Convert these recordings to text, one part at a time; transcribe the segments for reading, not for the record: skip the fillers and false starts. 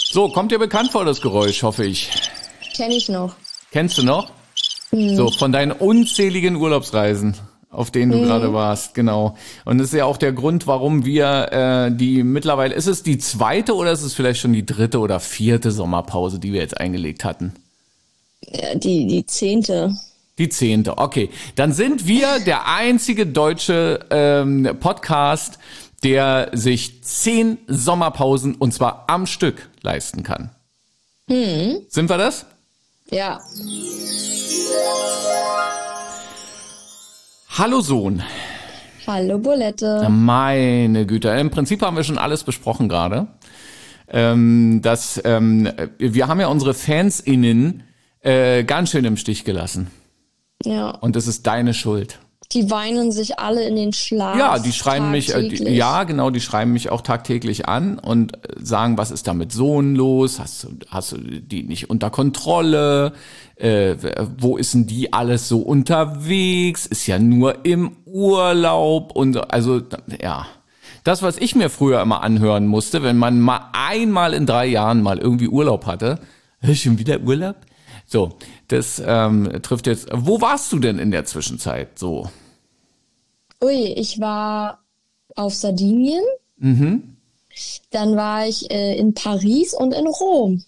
So, kommt dir bekannt vor, das Geräusch, hoffe ich. Kenn ich noch. Kennst du noch? So, von deinen unzähligen Urlaubsreisen, auf denen du gerade warst, genau. Und das ist ja auch der Grund, warum wir die mittlerweile, ist es die zweite oder ist es vielleicht schon die dritte oder vierte Sommerpause, die wir jetzt eingelegt hatten? Ja, die 10. Die 10. Okay. Dann sind wir der einzige deutsche Podcast, der sich 10 Sommerpausen und zwar am Stück leisten kann. Sind wir das? Ja. Hallo Sohn. Hallo Bulette. Ja, meine Güte. Im Prinzip haben wir schon alles besprochen gerade. Wir haben ja unsere FansInnen ganz schön im Stich gelassen. Ja. Und das ist deine Schuld. Die weinen sich alle in den Schlaf. Ja, die schreiben mich, die schreiben mich auch tagtäglich an und sagen, was ist da mit Sohn los? Hast du die nicht unter Kontrolle? Wo ist denn die alles so unterwegs? Ist ja nur im Urlaub und also, ja. Das, was ich mir früher immer anhören musste, wenn man mal einmal in 3 Jahren mal irgendwie Urlaub hatte. Schon wieder Urlaub? So, das trifft jetzt. Wo warst du denn in der Zwischenzeit so? Ui, ich war auf Sardinien. Dann war ich in Paris und in Rom.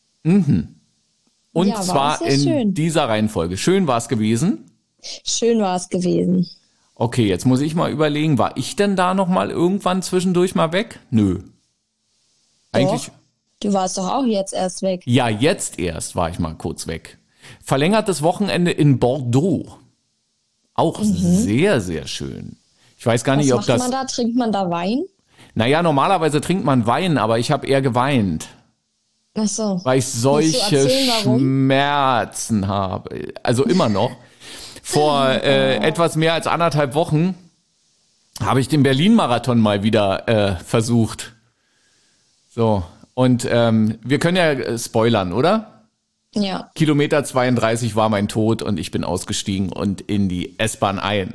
Und Ja, zwar in schön. dieser Reihenfolge. Schön war es gewesen. Schön war es gewesen. Okay, jetzt muss ich mal überlegen, war ich denn da noch mal irgendwann zwischendurch mal weg? Nö. Eigentlich. Doch. Du warst doch auch jetzt erst weg. Ja, jetzt erst war ich mal kurz weg. Verlängertes Wochenende in Bordeaux. Auch sehr, sehr schön. Ich weiß gar nicht, ob Was macht das... man da? Trinkt man da Wein? Naja, normalerweise trinkt man Wein, aber ich habe eher geweint, Ach so. weil ich Willst du solche erzählen, warum? Schmerzen habe. Also immer noch. Vor etwas mehr als 1,5 Wochen habe ich den Berlin-Marathon mal wieder versucht. So, und wir können ja spoilern, oder? Ja. Kilometer 32 war mein Tod und ich bin ausgestiegen und in die S-Bahn ein.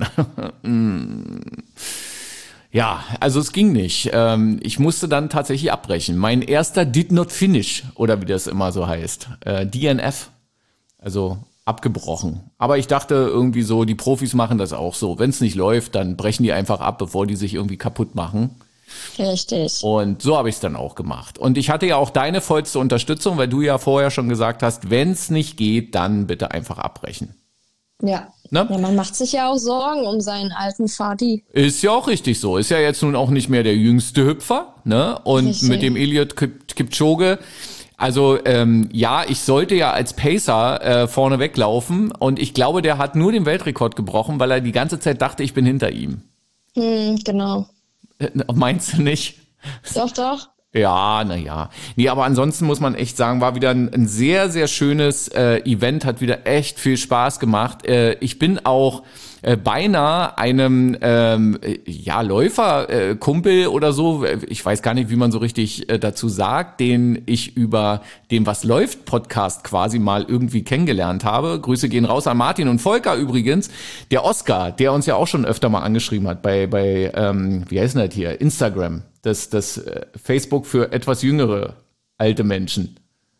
Ja, also es ging nicht. Ich musste dann tatsächlich abbrechen. Mein erster Did Not Finish, oder wie das immer so heißt. DNF, also abgebrochen. Aber ich dachte irgendwie so, die Profis machen das auch so. Wenn es nicht läuft, dann brechen die einfach ab, bevor die sich irgendwie kaputt machen. Richtig. Und so habe ich es dann auch gemacht. Und ich hatte ja auch deine vollste Unterstützung, weil du ja vorher schon gesagt hast, wenn es nicht geht, dann bitte einfach abbrechen. Ja. Ne? Ja, man macht sich ja auch Sorgen um seinen alten Vati. Ist ja auch richtig so. Ist ja jetzt nun auch nicht mehr der jüngste Hüpfer. Ne? Und Richtig. mit dem Eliud Kipchoge, also ja, ich sollte ja als Pacer vorne weglaufen. Und ich glaube, der hat nur den Weltrekord gebrochen, weil er die ganze Zeit dachte, ich bin hinter ihm. Genau. Meinst du nicht? Doch, doch. Ja, naja. Nee, aber ansonsten muss man echt sagen, war wieder ein sehr, sehr schönes Event, hat wieder echt viel Spaß gemacht. Ich bin auch beinahe einem Läuferkumpel oder so, ich weiß gar nicht, wie man so richtig dazu sagt, den ich über den Was läuft Podcast quasi mal irgendwie kennengelernt habe. Grüße gehen raus an Martin und Volker übrigens. Der Oscar, der uns ja auch schon öfter mal angeschrieben hat bei wie heißt denn das hier, Instagram. Das Facebook für etwas jüngere alte Menschen.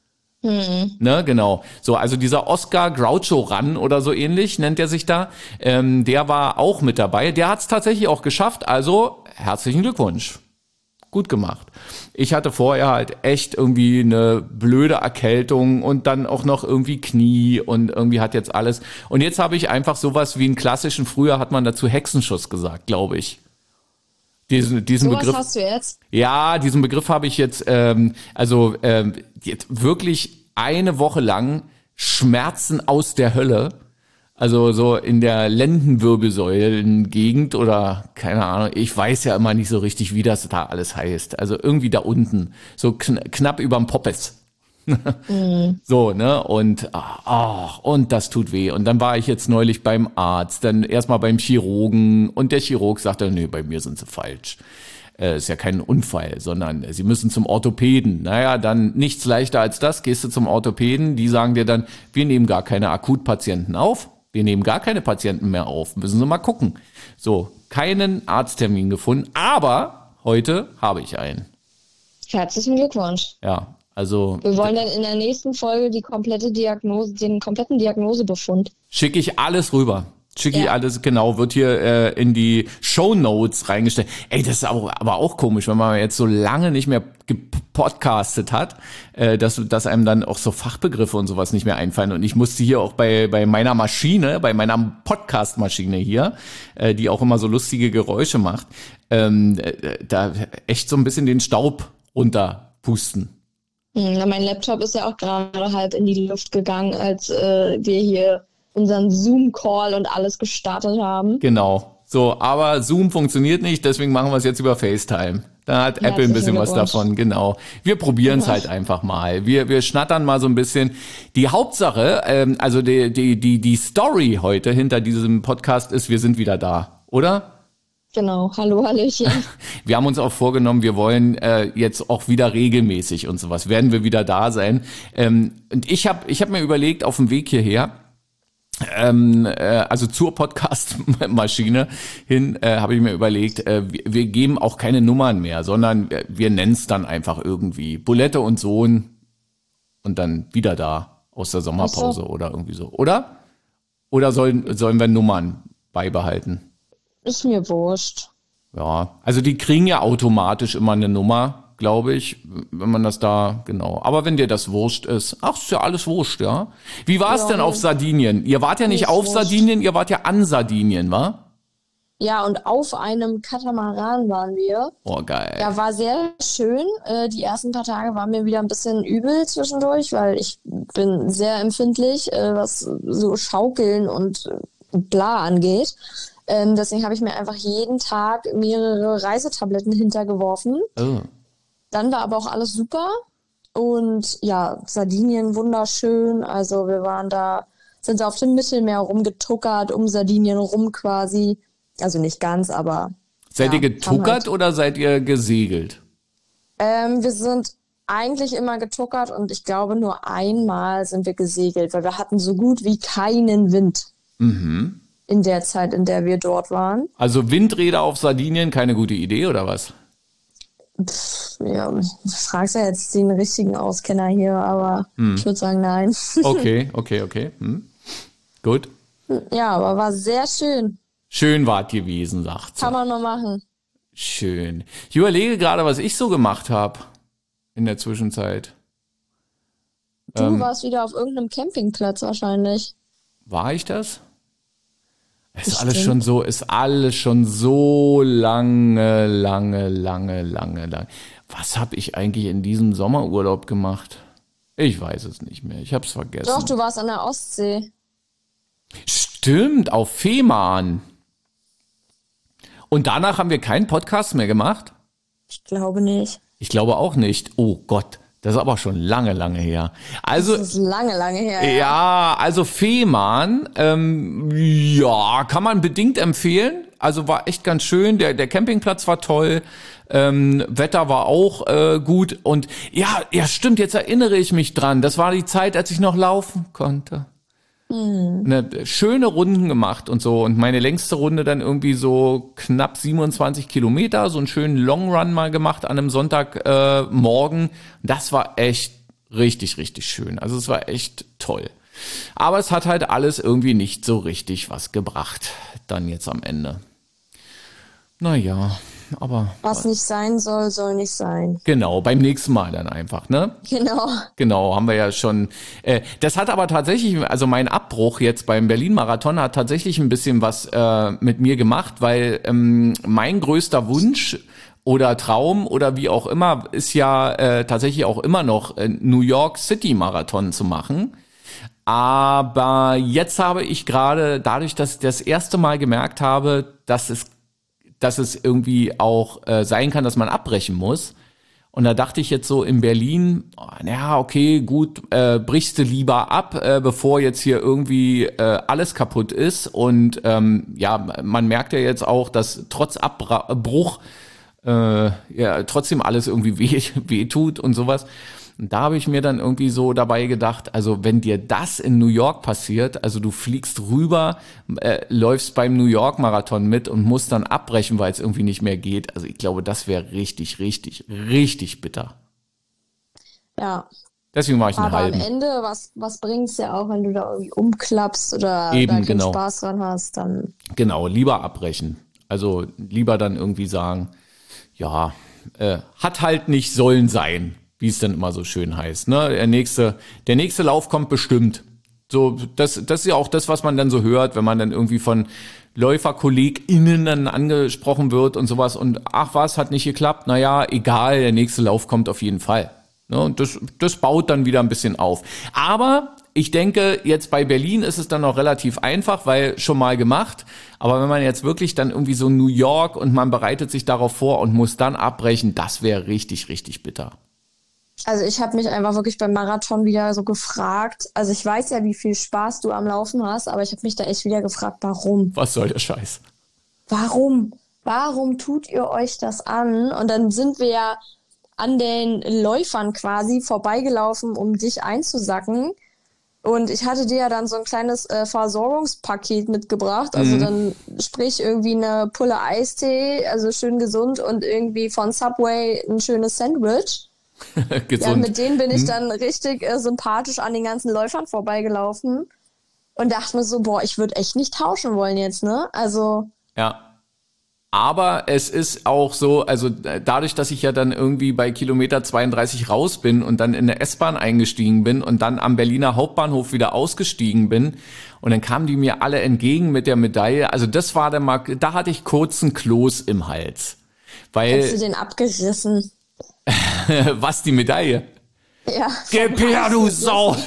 Ne, genau. So, also dieser Oscar Groucho Run oder so ähnlich nennt er sich da. Der war auch mit dabei. Der hat es tatsächlich auch geschafft. Also herzlichen Glückwunsch. Gut gemacht. Ich hatte vorher halt echt irgendwie eine blöde Erkältung und dann auch noch irgendwie Knie und irgendwie hat jetzt alles. Und jetzt habe ich einfach sowas wie einen klassischen, früher hat man dazu Hexenschuss gesagt, glaube ich. Diesen Begriff. Was hast du jetzt? Ja, diesen Begriff habe ich jetzt, jetzt wirklich eine Woche lang Schmerzen aus der Hölle. Also so in der Lendenwirbelsäulengegend oder keine Ahnung, ich weiß ja immer nicht so richtig, wie das da alles heißt. Also irgendwie da unten, so knapp überm Poppes. So, ne? Und das tut weh. Und dann war ich jetzt neulich beim Arzt, dann erstmal beim Chirurgen und der Chirurg sagte, nee, bei mir sind sie falsch. Ist ja kein Unfall, sondern sie müssen zum Orthopäden. Naja, dann nichts leichter als das, gehst du zum Orthopäden, die sagen dir dann, wir nehmen gar keine Akutpatienten auf, wir nehmen gar keine Patienten mehr auf, müssen Sie mal gucken. So, keinen Arzttermin gefunden, aber heute habe ich einen. Herzlichen Glückwunsch. Ja, Also Wir wollen dann in der nächsten Folge den kompletten Diagnosebefund. schicke ich alles rüber. Schicke ich Ja. alles, genau, wird hier in die Shownotes reingestellt. Ey, das ist aber auch komisch, wenn man jetzt so lange nicht mehr gepodcastet hat, dass einem dann auch so Fachbegriffe und sowas nicht mehr einfallen. Und ich musste hier auch bei meiner Maschine, bei meiner Podcast-Maschine hier, die auch immer so lustige Geräusche macht, da echt so ein bisschen den Staub runterpusten. Mein Laptop ist ja auch gerade halb in die Luft gegangen, als wir hier unseren Zoom-Call und alles gestartet haben. Genau. So, aber Zoom funktioniert nicht, deswegen machen wir es jetzt über FaceTime. Da hat Apple ein bisschen was davon, genau. Wir probieren es halt einfach mal. Wir schnattern mal so ein bisschen. Die Hauptsache, also die Story heute hinter diesem Podcast ist, wir sind wieder da, oder? Genau, hallo, hallöchen. Wir haben uns auch vorgenommen, wir wollen jetzt auch wieder regelmäßig und sowas, werden wir wieder da sein. Und ich hab mir überlegt, auf dem Weg hierher, also zur Podcast-Maschine hin, habe ich mir überlegt, wir geben auch keine Nummern mehr, sondern wir nennen es dann einfach irgendwie Bulette und Sohn und dann wieder da aus der Sommerpause oder irgendwie so, oder? Oder sollen wir Nummern beibehalten? Ist mir wurscht. Ja, also die kriegen ja automatisch immer eine Nummer, glaube ich, wenn man das da, genau. Aber wenn dir das wurscht ist, ach, ist ja alles wurscht, ja. Wie war es denn auf Sardinien? Ihr wart ja nicht auf Sardinien, ihr wart ja an Sardinien, wa? Ja, und auf einem Katamaran waren wir. Oh, geil. Ja, war sehr schön. Die ersten paar Tage waren mir wieder ein bisschen übel zwischendurch, weil ich bin sehr empfindlich, was so Schaukeln und bla angeht. Deswegen habe ich mir einfach jeden Tag mehrere Reisetabletten hintergeworfen. Oh. Dann war aber auch alles super. Und ja, Sardinien wunderschön. Also wir waren da, sind auf dem Mittelmeer rumgetuckert, um Sardinien rum quasi. Also nicht ganz, aber... Seid ihr getuckert oder seid ihr gesegelt? Wir sind eigentlich immer getuckert und ich glaube nur einmal sind wir gesegelt, weil wir hatten so gut wie keinen Wind. Mhm. In der Zeit, in der wir dort waren. Also Windräder auf Sardinien, keine gute Idee, oder was? Ja, du fragst ja jetzt den richtigen Auskenner hier, aber ich würde sagen, nein. Okay. Gut. Ja, aber war sehr schön. Schön wart gewesen, sagt sie. Kann man noch machen. Schön. Ich überlege gerade, was ich so gemacht habe in der Zwischenzeit. Du warst wieder auf irgendeinem Campingplatz wahrscheinlich. War ich das? Ist alles schon so lange. Was habe ich eigentlich in diesem Sommerurlaub gemacht? Ich weiß es nicht mehr. Ich habe es vergessen. Doch, du warst an der Ostsee. Stimmt, auf Fehmarn. Und danach haben wir keinen Podcast mehr gemacht? Ich glaube nicht. Ich glaube auch nicht. Oh Gott, das ist aber schon lange her. Also, das ist lange her. Ja, also Fehmarn, ja, kann man bedingt empfehlen. Also war echt ganz schön. Der Campingplatz war toll. Wetter war auch gut. Und ja, stimmt, jetzt erinnere ich mich dran. Das war die Zeit, als ich noch laufen konnte. Schöne Runden gemacht und so. Und meine längste Runde dann irgendwie so knapp 27 Kilometer. So einen schönen Long Run mal gemacht an einem Sonntagmorgen. Das war echt richtig schön. Also es war echt toll. Aber es hat halt alles irgendwie nicht so richtig was gebracht. Dann jetzt am Ende. Naja, aber... Was nicht sein soll, soll nicht sein. Genau, beim nächsten Mal dann einfach, ne? Genau, haben wir ja schon. Das hat aber tatsächlich, also mein Abbruch jetzt beim Berlin-Marathon hat tatsächlich ein bisschen was mit mir gemacht, weil mein größter Wunsch oder Traum oder wie auch immer ist ja tatsächlich auch immer noch New York City Marathon zu machen. Aber jetzt habe ich gerade, dadurch, dass ich das erste Mal gemerkt habe, dass es irgendwie auch sein kann, dass man abbrechen muss. Und da dachte ich jetzt so in Berlin, ja, okay, gut, brichst du lieber ab, bevor jetzt hier irgendwie alles kaputt ist. Und ja, man merkt ja jetzt auch, dass trotz Abbruch ja trotzdem alles irgendwie weh tut und sowas. Und da habe ich mir dann irgendwie so dabei gedacht, also wenn dir das in New York passiert, also du fliegst rüber, läufst beim New York Marathon mit und musst dann abbrechen, weil es irgendwie nicht mehr geht. Also ich glaube, das wäre richtig bitter. Ja. Deswegen mache ich einen Aber halben. am Ende, was bringt's ja auch, wenn du da irgendwie umklappst oder Eben, da keinen genau. Spaß dran hast, dann. Genau, lieber abbrechen. Also lieber dann irgendwie sagen, ja, hat halt nicht sollen sein, wie es dann immer so schön heißt. Ne? Der nächste Lauf kommt bestimmt. So, das ist ja auch das, was man dann so hört, wenn man dann irgendwie von LäuferkollegInnen dann angesprochen wird und sowas und ach was, hat nicht geklappt, naja, egal, der nächste Lauf kommt auf jeden Fall. Ne? Und das baut dann wieder ein bisschen auf. Aber ich denke, jetzt bei Berlin ist es dann noch relativ einfach, weil schon mal gemacht. Aber wenn man jetzt wirklich dann irgendwie so New York und man bereitet sich darauf vor und muss dann abbrechen, das wäre richtig, richtig bitter. Also ich habe mich einfach wirklich beim Marathon wieder so gefragt. Also ich weiß ja, wie viel Spaß du am Laufen hast, aber ich habe mich da echt wieder gefragt, warum? Was soll der Scheiß? Warum? Warum tut ihr euch das an? Und dann sind wir ja an den Läufern quasi vorbeigelaufen, um dich einzusacken. Und ich hatte dir ja dann so ein kleines Versorgungspaket mitgebracht. Also dann sprich irgendwie eine Pulle Eistee, also schön gesund und irgendwie von Subway ein schönes Sandwich. Gesund. Ja, mit denen bin ich dann richtig sympathisch an den ganzen Läufern vorbeigelaufen und dachte mir so, boah, ich würde echt nicht tauschen wollen jetzt, ne? Also. Ja. Aber es ist auch so, also dadurch, dass ich ja dann irgendwie bei Kilometer 32 raus bin und dann in der S-Bahn eingestiegen bin und dann am Berliner Hauptbahnhof wieder ausgestiegen bin und dann kamen die mir alle entgegen mit der Medaille. Also das war dann mal, da hatte ich kurz einen Kloß im Hals. Weil, Hättest du den abgerissen? was, die Medaille? Ja. Gib her, du Sau!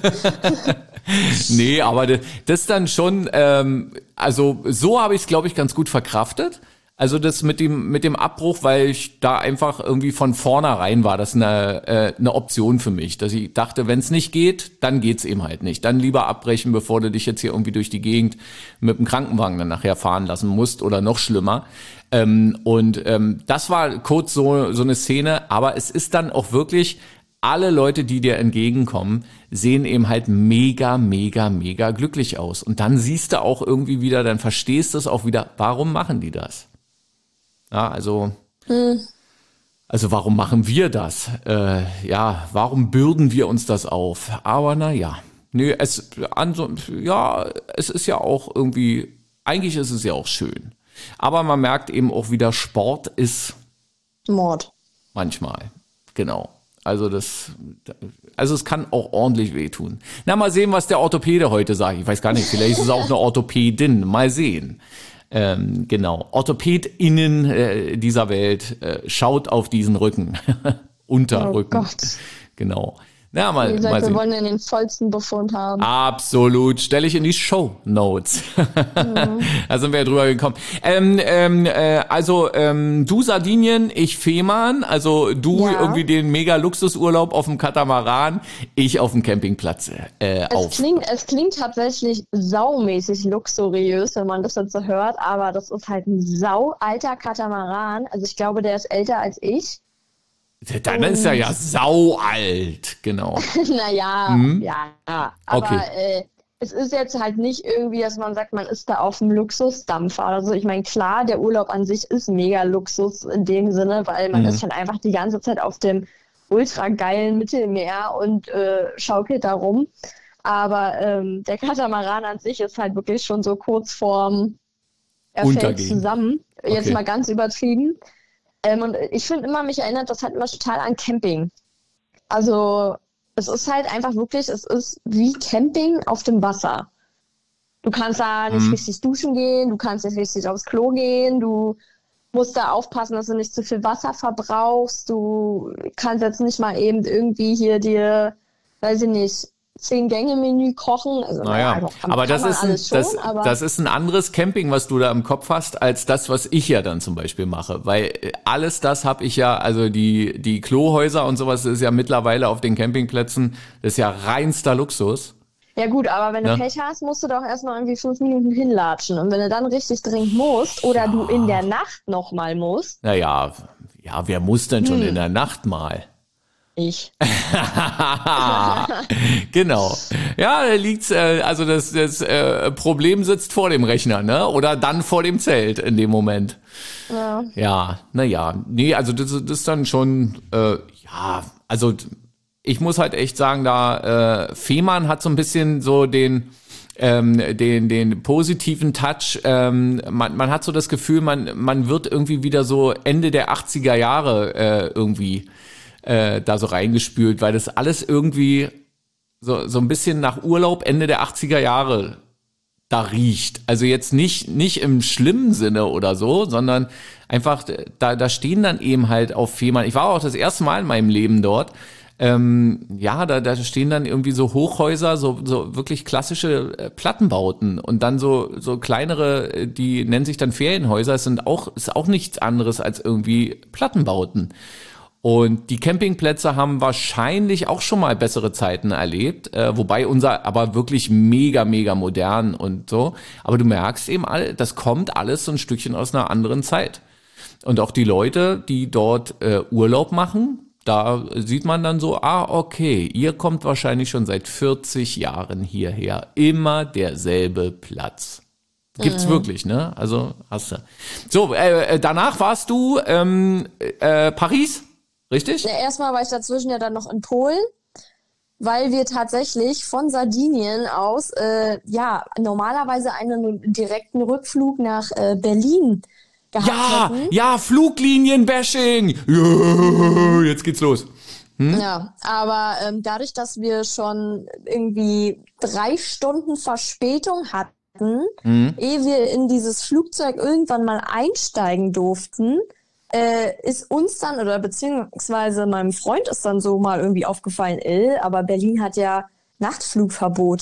Nee, aber das dann schon, also so habe ich es, glaube ich, ganz gut verkraftet. Also das mit dem Abbruch, weil ich da einfach irgendwie von vornherein war das eine Option für mich, dass ich dachte, wenn es nicht geht, dann geht's eben halt nicht. Dann lieber abbrechen, bevor du dich jetzt hier irgendwie durch die Gegend mit dem Krankenwagen dann nachher fahren lassen musst oder noch schlimmer. Das war kurz so eine Szene, aber es ist dann auch wirklich, alle Leute, die dir entgegenkommen, sehen eben halt mega, mega, mega glücklich aus. Und dann siehst du auch irgendwie wieder, dann verstehst du es auch wieder, warum machen die das? Ja, also warum machen wir das? Warum bürden wir uns das auf? Aber naja, es ist ja auch irgendwie, eigentlich ist es ja auch schön. Aber man merkt eben auch wieder, Sport ist Mord. Manchmal, genau. Also es kann auch ordentlich wehtun. Na, mal sehen, was der Orthopäde heute sagt. Ich weiß gar nicht, vielleicht ist es auch eine Orthopädin. Mal sehen. Genau. OrthopädInnen dieser Welt, schaut auf diesen Rücken. Unterrücken. Oh Gott. Genau. Ja, mal Wir sehen. wollen ja den vollsten Befund haben. Absolut. Stelle ich in die Show Notes. Da sind wir ja drüber gekommen. Du Sardinien, ich Fehmarn. Also du irgendwie den Mega-Luxusurlaub auf dem Katamaran, ich auf dem Campingplatz. Es klingt tatsächlich saumäßig luxuriös, wenn man das jetzt so hört, aber das ist halt ein saualter Katamaran. Also ich glaube, der ist älter als ich. Dann ist er ja saualt, genau. Naja, ja. Aber Okay. es ist jetzt halt nicht irgendwie, dass man sagt, man ist da auf dem Luxusdampfer. Also ich meine, klar, der Urlaub an sich ist mega Luxus in dem Sinne, weil man ist halt einfach die ganze Zeit auf dem ultra geilen Mittelmeer und schaukelt da rum. Aber der Katamaran an sich ist halt wirklich schon so kurz vorm fällt Untergehen. zusammen. Jetzt Okay. mal ganz übertrieben. Und ich finde immer, mich erinnert das halt immer total an Camping. Also es ist halt einfach wirklich, es ist wie Camping auf dem Wasser. Du kannst da nicht richtig duschen gehen, du kannst nicht richtig aufs Klo gehen, du musst da aufpassen, dass du nicht zu viel Wasser verbrauchst, du kannst jetzt nicht mal eben irgendwie hier dir, weiß ich nicht, 10-Gänge-Menü kochen. Also, Naja, aber das ist ein anderes Camping, was du da im Kopf hast, als das, was ich ja dann zum Beispiel mache. Weil alles das habe ich ja, also die Klohäuser und sowas ist ja mittlerweile auf den Campingplätzen, das ist ja reinster Luxus. Ja gut, aber wenn du Pech hast, musst du doch erstmal irgendwie 5 Minuten hinlatschen. Und wenn du dann richtig dringend musst oder du in der Nacht nochmal musst. Naja, wer muss denn schon in der Nacht mal? Ich. Genau. Ja, da liegt's, also das Problem sitzt vor dem Rechner, ne? Oder dann vor dem Zelt in dem Moment. Ja, naja. Nee, also das ist dann schon, also ich muss halt echt sagen, da Fehmarn hat so ein bisschen so den positiven Touch. Man hat so das Gefühl, man wird irgendwie wieder so Ende der 80er Jahre irgendwie da so reingespült, weil das alles irgendwie so ein bisschen nach Urlaub Ende der 80er Jahre da riecht. Also jetzt nicht im schlimmen Sinne oder so, sondern einfach, da stehen dann eben halt auf Fehmarn. Ich war auch das erste Mal in meinem Leben dort. Da stehen dann irgendwie so Hochhäuser, so wirklich klassische Plattenbauten und dann so kleinere, die nennen sich dann Ferienhäuser. Ist auch nichts anderes als irgendwie Plattenbauten. Und die Campingplätze haben wahrscheinlich auch schon mal bessere Zeiten erlebt, wobei unser aber wirklich mega, mega modern und so. Aber du merkst eben, das kommt alles so ein Stückchen aus einer anderen Zeit. Und auch die Leute, die dort Urlaub machen, da sieht man dann so, okay, ihr kommt wahrscheinlich schon seit 40 Jahren hierher. Immer derselbe Platz. Gibt's wirklich, ne? Also hast du. So, danach warst du Paris? Richtig? Ja, erstmal war ich dazwischen ja dann noch in Polen, weil wir tatsächlich von Sardinien aus, normalerweise einen direkten Rückflug nach Berlin gehabt hätten. Ja, Fluglinienbashing. Ja, jetzt geht's los. Ja, aber dadurch, dass wir schon irgendwie 3 Stunden Verspätung hatten, ehe wir in dieses Flugzeug irgendwann mal einsteigen durften, ist uns dann, oder beziehungsweise meinem Freund ist dann so mal irgendwie aufgefallen, aber Berlin hat ja Nachtflugverbot,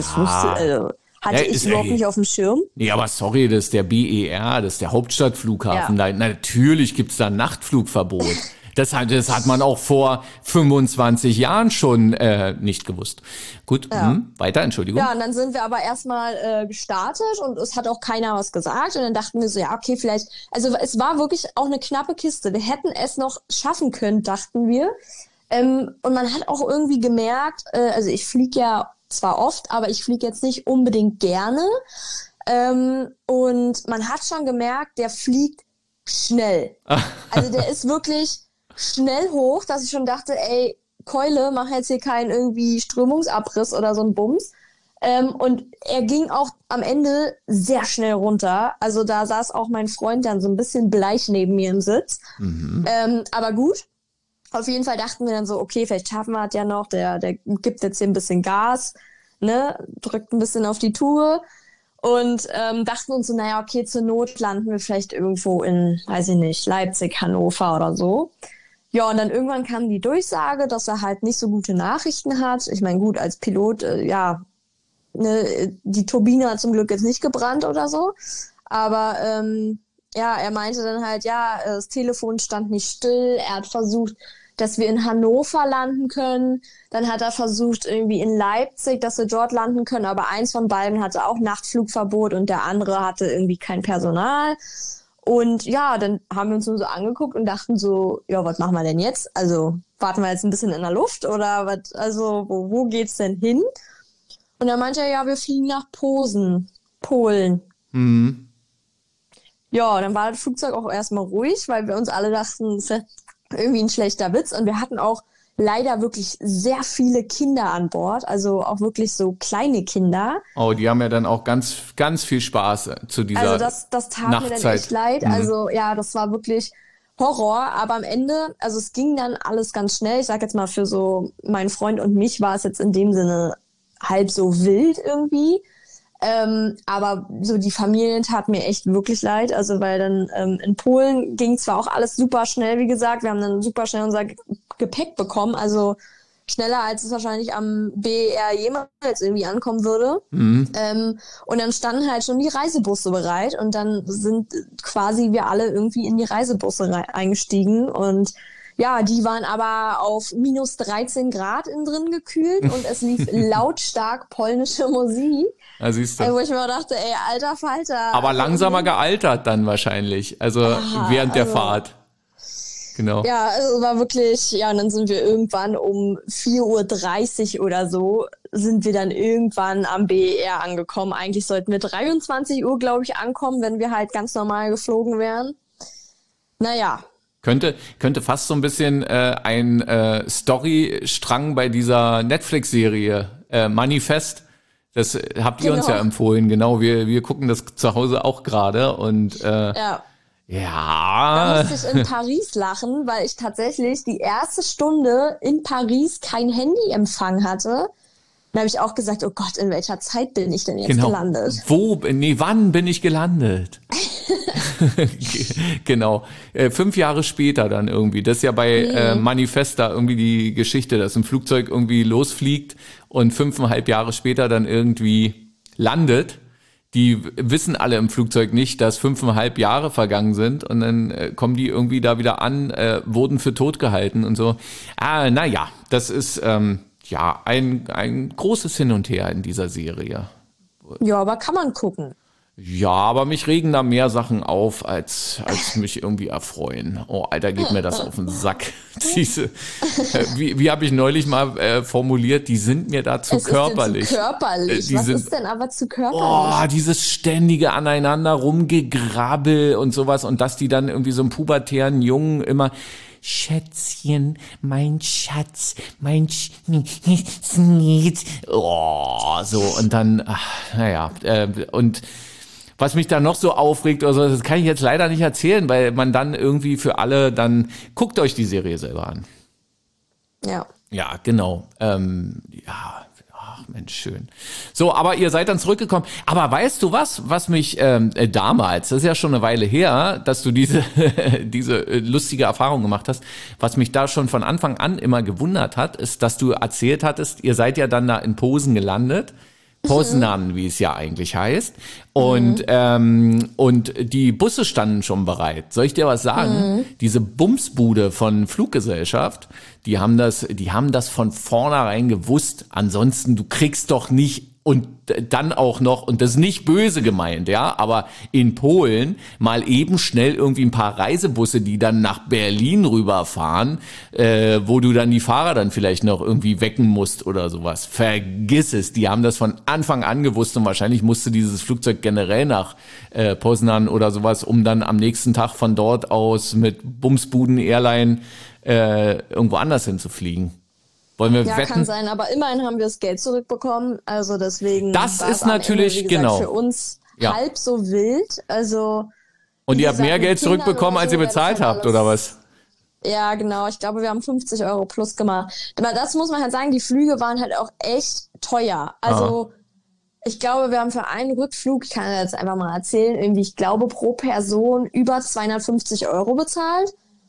hatte ich überhaupt nicht auf dem Schirm. Nee, aber sorry, das ist der BER, das ist der Hauptstadtflughafen. Ja. Natürlich gibt's da Nachtflugverbot. Das hat man auch vor 25 Jahren schon nicht gewusst. Gut, weiter, Entschuldigung. Ja, und dann sind wir aber erstmal gestartet und es hat auch keiner was gesagt. Und dann dachten wir so, ja, okay, vielleicht, also es war wirklich auch eine knappe Kiste. Wir hätten es noch schaffen können, dachten wir. Und man hat auch irgendwie gemerkt, also ich fliege ja zwar oft, aber ich fliege jetzt nicht unbedingt gerne. Und man hat schon gemerkt, der fliegt schnell. Also der ist wirklich schnell hoch, dass ich schon dachte, ey, Keule, mach jetzt hier keinen irgendwie Strömungsabriss oder so ein Bums. Und er ging auch am Ende sehr schnell runter. Also da saß auch mein Freund dann so ein bisschen bleich neben mir im Sitz. Aber gut. Auf jeden Fall dachten wir dann so, okay, vielleicht schaffen wir es ja noch. Der gibt jetzt hier ein bisschen Gas, ne, drückt ein bisschen auf die Tube. Und dachten uns so, naja, okay, zur Not landen wir vielleicht irgendwo in, weiß ich nicht, Leipzig, Hannover oder so. Ja, und dann irgendwann kam die Durchsage, dass er halt nicht so gute Nachrichten hat. Ich meine, gut, als Pilot, die Turbine hat zum Glück jetzt nicht gebrannt oder so. Aber er meinte dann halt, das Telefon stand nicht still. Er hat versucht, dass wir in Hannover landen können. Dann hat er versucht, irgendwie in Leipzig, dass wir dort landen können. Aber eins von beiden hatte auch Nachtflugverbot und der andere hatte irgendwie kein Personal. Und ja, dann haben wir uns nur so angeguckt und dachten so, ja, was machen wir denn jetzt? Also warten wir jetzt ein bisschen in der Luft oder was? Also wo geht's denn hin? Und dann meinte er, ja, wir fliegen nach Posen, Polen. Ja, dann war das Flugzeug auch erstmal ruhig, weil wir uns alle dachten, das ist ja irgendwie ein schlechter Witz. Und wir hatten auch leider wirklich sehr viele Kinder an Bord, also auch wirklich so kleine Kinder. Oh, die haben ja dann auch ganz, ganz viel Spaß zu dieser Also das tat Nachtzeit. Mir dann echt leid. Also ja, das war wirklich Horror. Aber am Ende, also es ging dann alles ganz schnell. Ich sag jetzt mal, für so meinen Freund und mich war es jetzt in dem Sinne halb so wild irgendwie. Aber so die Familien taten mir echt wirklich leid, also weil dann in Polen ging zwar auch alles super schnell, wie gesagt, wir haben dann super schnell unser Gepäck bekommen, also schneller als es wahrscheinlich am BER jemals irgendwie ankommen würde. Und dann standen halt schon die Reisebusse bereit und dann sind quasi wir alle irgendwie in die Reisebusse eingestiegen und ja, die waren aber auf minus 13 Grad innen drin gekühlt und es lief lautstark polnische Musik. Ja, siehst du. Wo ich mir dachte, ey, alter Falter. Aber langsamer gealtert dann wahrscheinlich, also während der Fahrt. Genau. Ja, also war wirklich, ja, und dann sind wir irgendwann um 4:30 Uhr oder so, sind wir dann irgendwann am BER angekommen. Eigentlich sollten wir 23 Uhr, glaube ich, ankommen, wenn wir halt ganz normal geflogen wären. Naja. Könnte fast so ein bisschen ein Storystrang bei dieser Netflix-Serie Manifest. Das habt ihr uns ja empfohlen, genau. Wir gucken das zu Hause auch gerade und Ja. Da musste ich in Paris lachen, weil ich tatsächlich die erste Stunde in Paris kein Handyempfang hatte. Dann habe ich auch gesagt, oh Gott, in welcher Zeit bin ich denn jetzt gelandet? Wann bin ich gelandet? Genau. 5 Jahre später dann irgendwie. Das ist ja bei Manifest da irgendwie die Geschichte, dass ein Flugzeug irgendwie losfliegt und 5,5 Jahre später dann irgendwie landet. Die wissen alle im Flugzeug nicht, dass 5,5 Jahre vergangen sind und dann kommen die irgendwie da wieder an, wurden für tot gehalten und so. Naja, das ist ein großes Hin und Her in dieser Serie. Ja, aber kann man gucken. Ja, aber mich regen da mehr Sachen auf, als mich irgendwie erfreuen. Oh, Alter, geht mir das auf den Sack. Diese, wie habe ich neulich mal formuliert, die sind mir da zu körperlich. Zu körperlich? Was ist denn aber zu körperlich? Oh, dieses ständige aneinander rumgegrabbel und sowas und dass die dann irgendwie so einen pubertären Jungen immer Schätzchen, mein Schatz, mein Schnitt. Oh, so und dann, und was mich da noch so aufregt oder so, das kann ich jetzt leider nicht erzählen, weil man dann irgendwie für alle dann, guckt euch die Serie selber an. Ja. Ja, genau. Ach Mensch, schön. So, aber ihr seid dann zurückgekommen. Aber weißt du was mich damals, das ist ja schon eine Weile her, dass du diese lustige Erfahrung gemacht hast, was mich da schon von Anfang an immer gewundert hat, ist, dass du erzählt hattest, ihr seid ja dann da in Posen gelandet. Poznan, wie es ja eigentlich heißt. Und die Busse standen schon bereit. Soll ich dir was sagen? Diese Bumsbude von Fluggesellschaft, die haben das von vornherein gewusst. Ansonsten, du kriegst doch nicht und dann auch noch, und das ist nicht böse gemeint, ja, aber in Polen mal eben schnell irgendwie ein paar Reisebusse, die dann nach Berlin rüberfahren, wo du dann die Fahrer dann vielleicht noch irgendwie wecken musst oder sowas. Vergiss es, die haben das von Anfang an gewusst und wahrscheinlich musste dieses Flugzeug generell nach Poznan oder sowas, um dann am nächsten Tag von dort aus mit Bumsbuden Airline irgendwo anders hinzufliegen. Wollen wir wetten? Kann sein, aber immerhin haben wir das Geld zurückbekommen, also deswegen das war ist es natürlich Ende, wie gesagt, genau für uns halb so wild, also und ihr habt mehr Geld zurückbekommen, als ihr bezahlt habt, oder was? Ja, genau, ich glaube, wir haben 50 € plus gemacht. Aber das muss man halt sagen, die Flüge waren halt auch echt teuer, also ich glaube, wir haben für einen Rückflug, ich kann jetzt einfach mal erzählen, irgendwie, ich glaube, pro Person über 250 € bezahlt.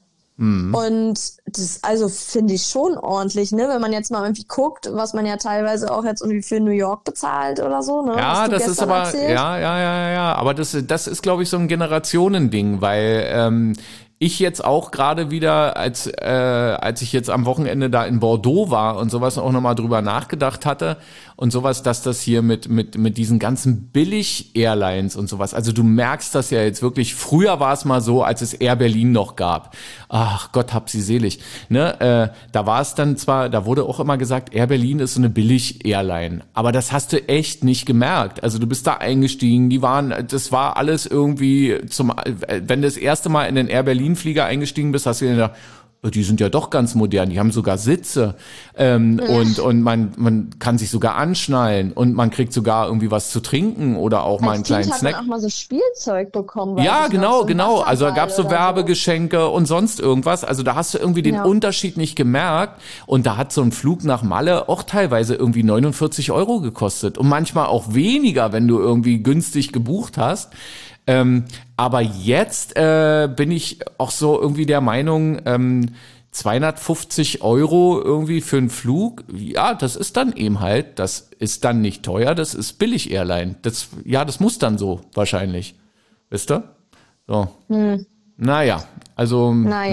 Und das, also finde ich schon ordentlich, ne? Wenn man jetzt mal irgendwie guckt, was man ja teilweise auch jetzt irgendwie für New York bezahlt oder so, ne? Ja, das ist aber, ja. Aber das ist, glaube ich, so ein Generationending, weil ich jetzt auch gerade wieder, als ich jetzt am Wochenende da in Bordeaux war und sowas auch nochmal drüber nachgedacht hatte und sowas, dass das hier mit diesen ganzen Billig-Airlines und sowas, also du merkst das ja jetzt wirklich, früher war es mal so, als es Air Berlin noch gab, ach Gott hab sie selig, ne, da war es dann zwar, da wurde auch immer gesagt, Air Berlin ist so eine Billig-Airline, aber das hast du echt nicht gemerkt, also du bist da eingestiegen, das war alles irgendwie wenn du das erste Mal in den Air Berlin-Flieger eingestiegen bist, hast du dir gedacht, die sind ja doch ganz modern, die haben sogar Sitze und man kann sich sogar anschnallen und man kriegt sogar irgendwie was zu trinken oder auch mal einen kleinen Snack. Man auch mal so Spielzeug bekommen. Ja, genau. Also da gab's so Werbegeschenke und sonst irgendwas. Also da hast du irgendwie den Unterschied nicht gemerkt und da hat so ein Flug nach Malle auch teilweise irgendwie 49 € gekostet und manchmal auch weniger, wenn du irgendwie günstig gebucht hast. Aber jetzt bin ich auch so irgendwie der Meinung, 250 € irgendwie für einen Flug, ja, das ist dann eben halt, das ist dann nicht teuer, das ist Billig-Airline. Das muss dann so wahrscheinlich. Wisst ihr? So. Naja, also.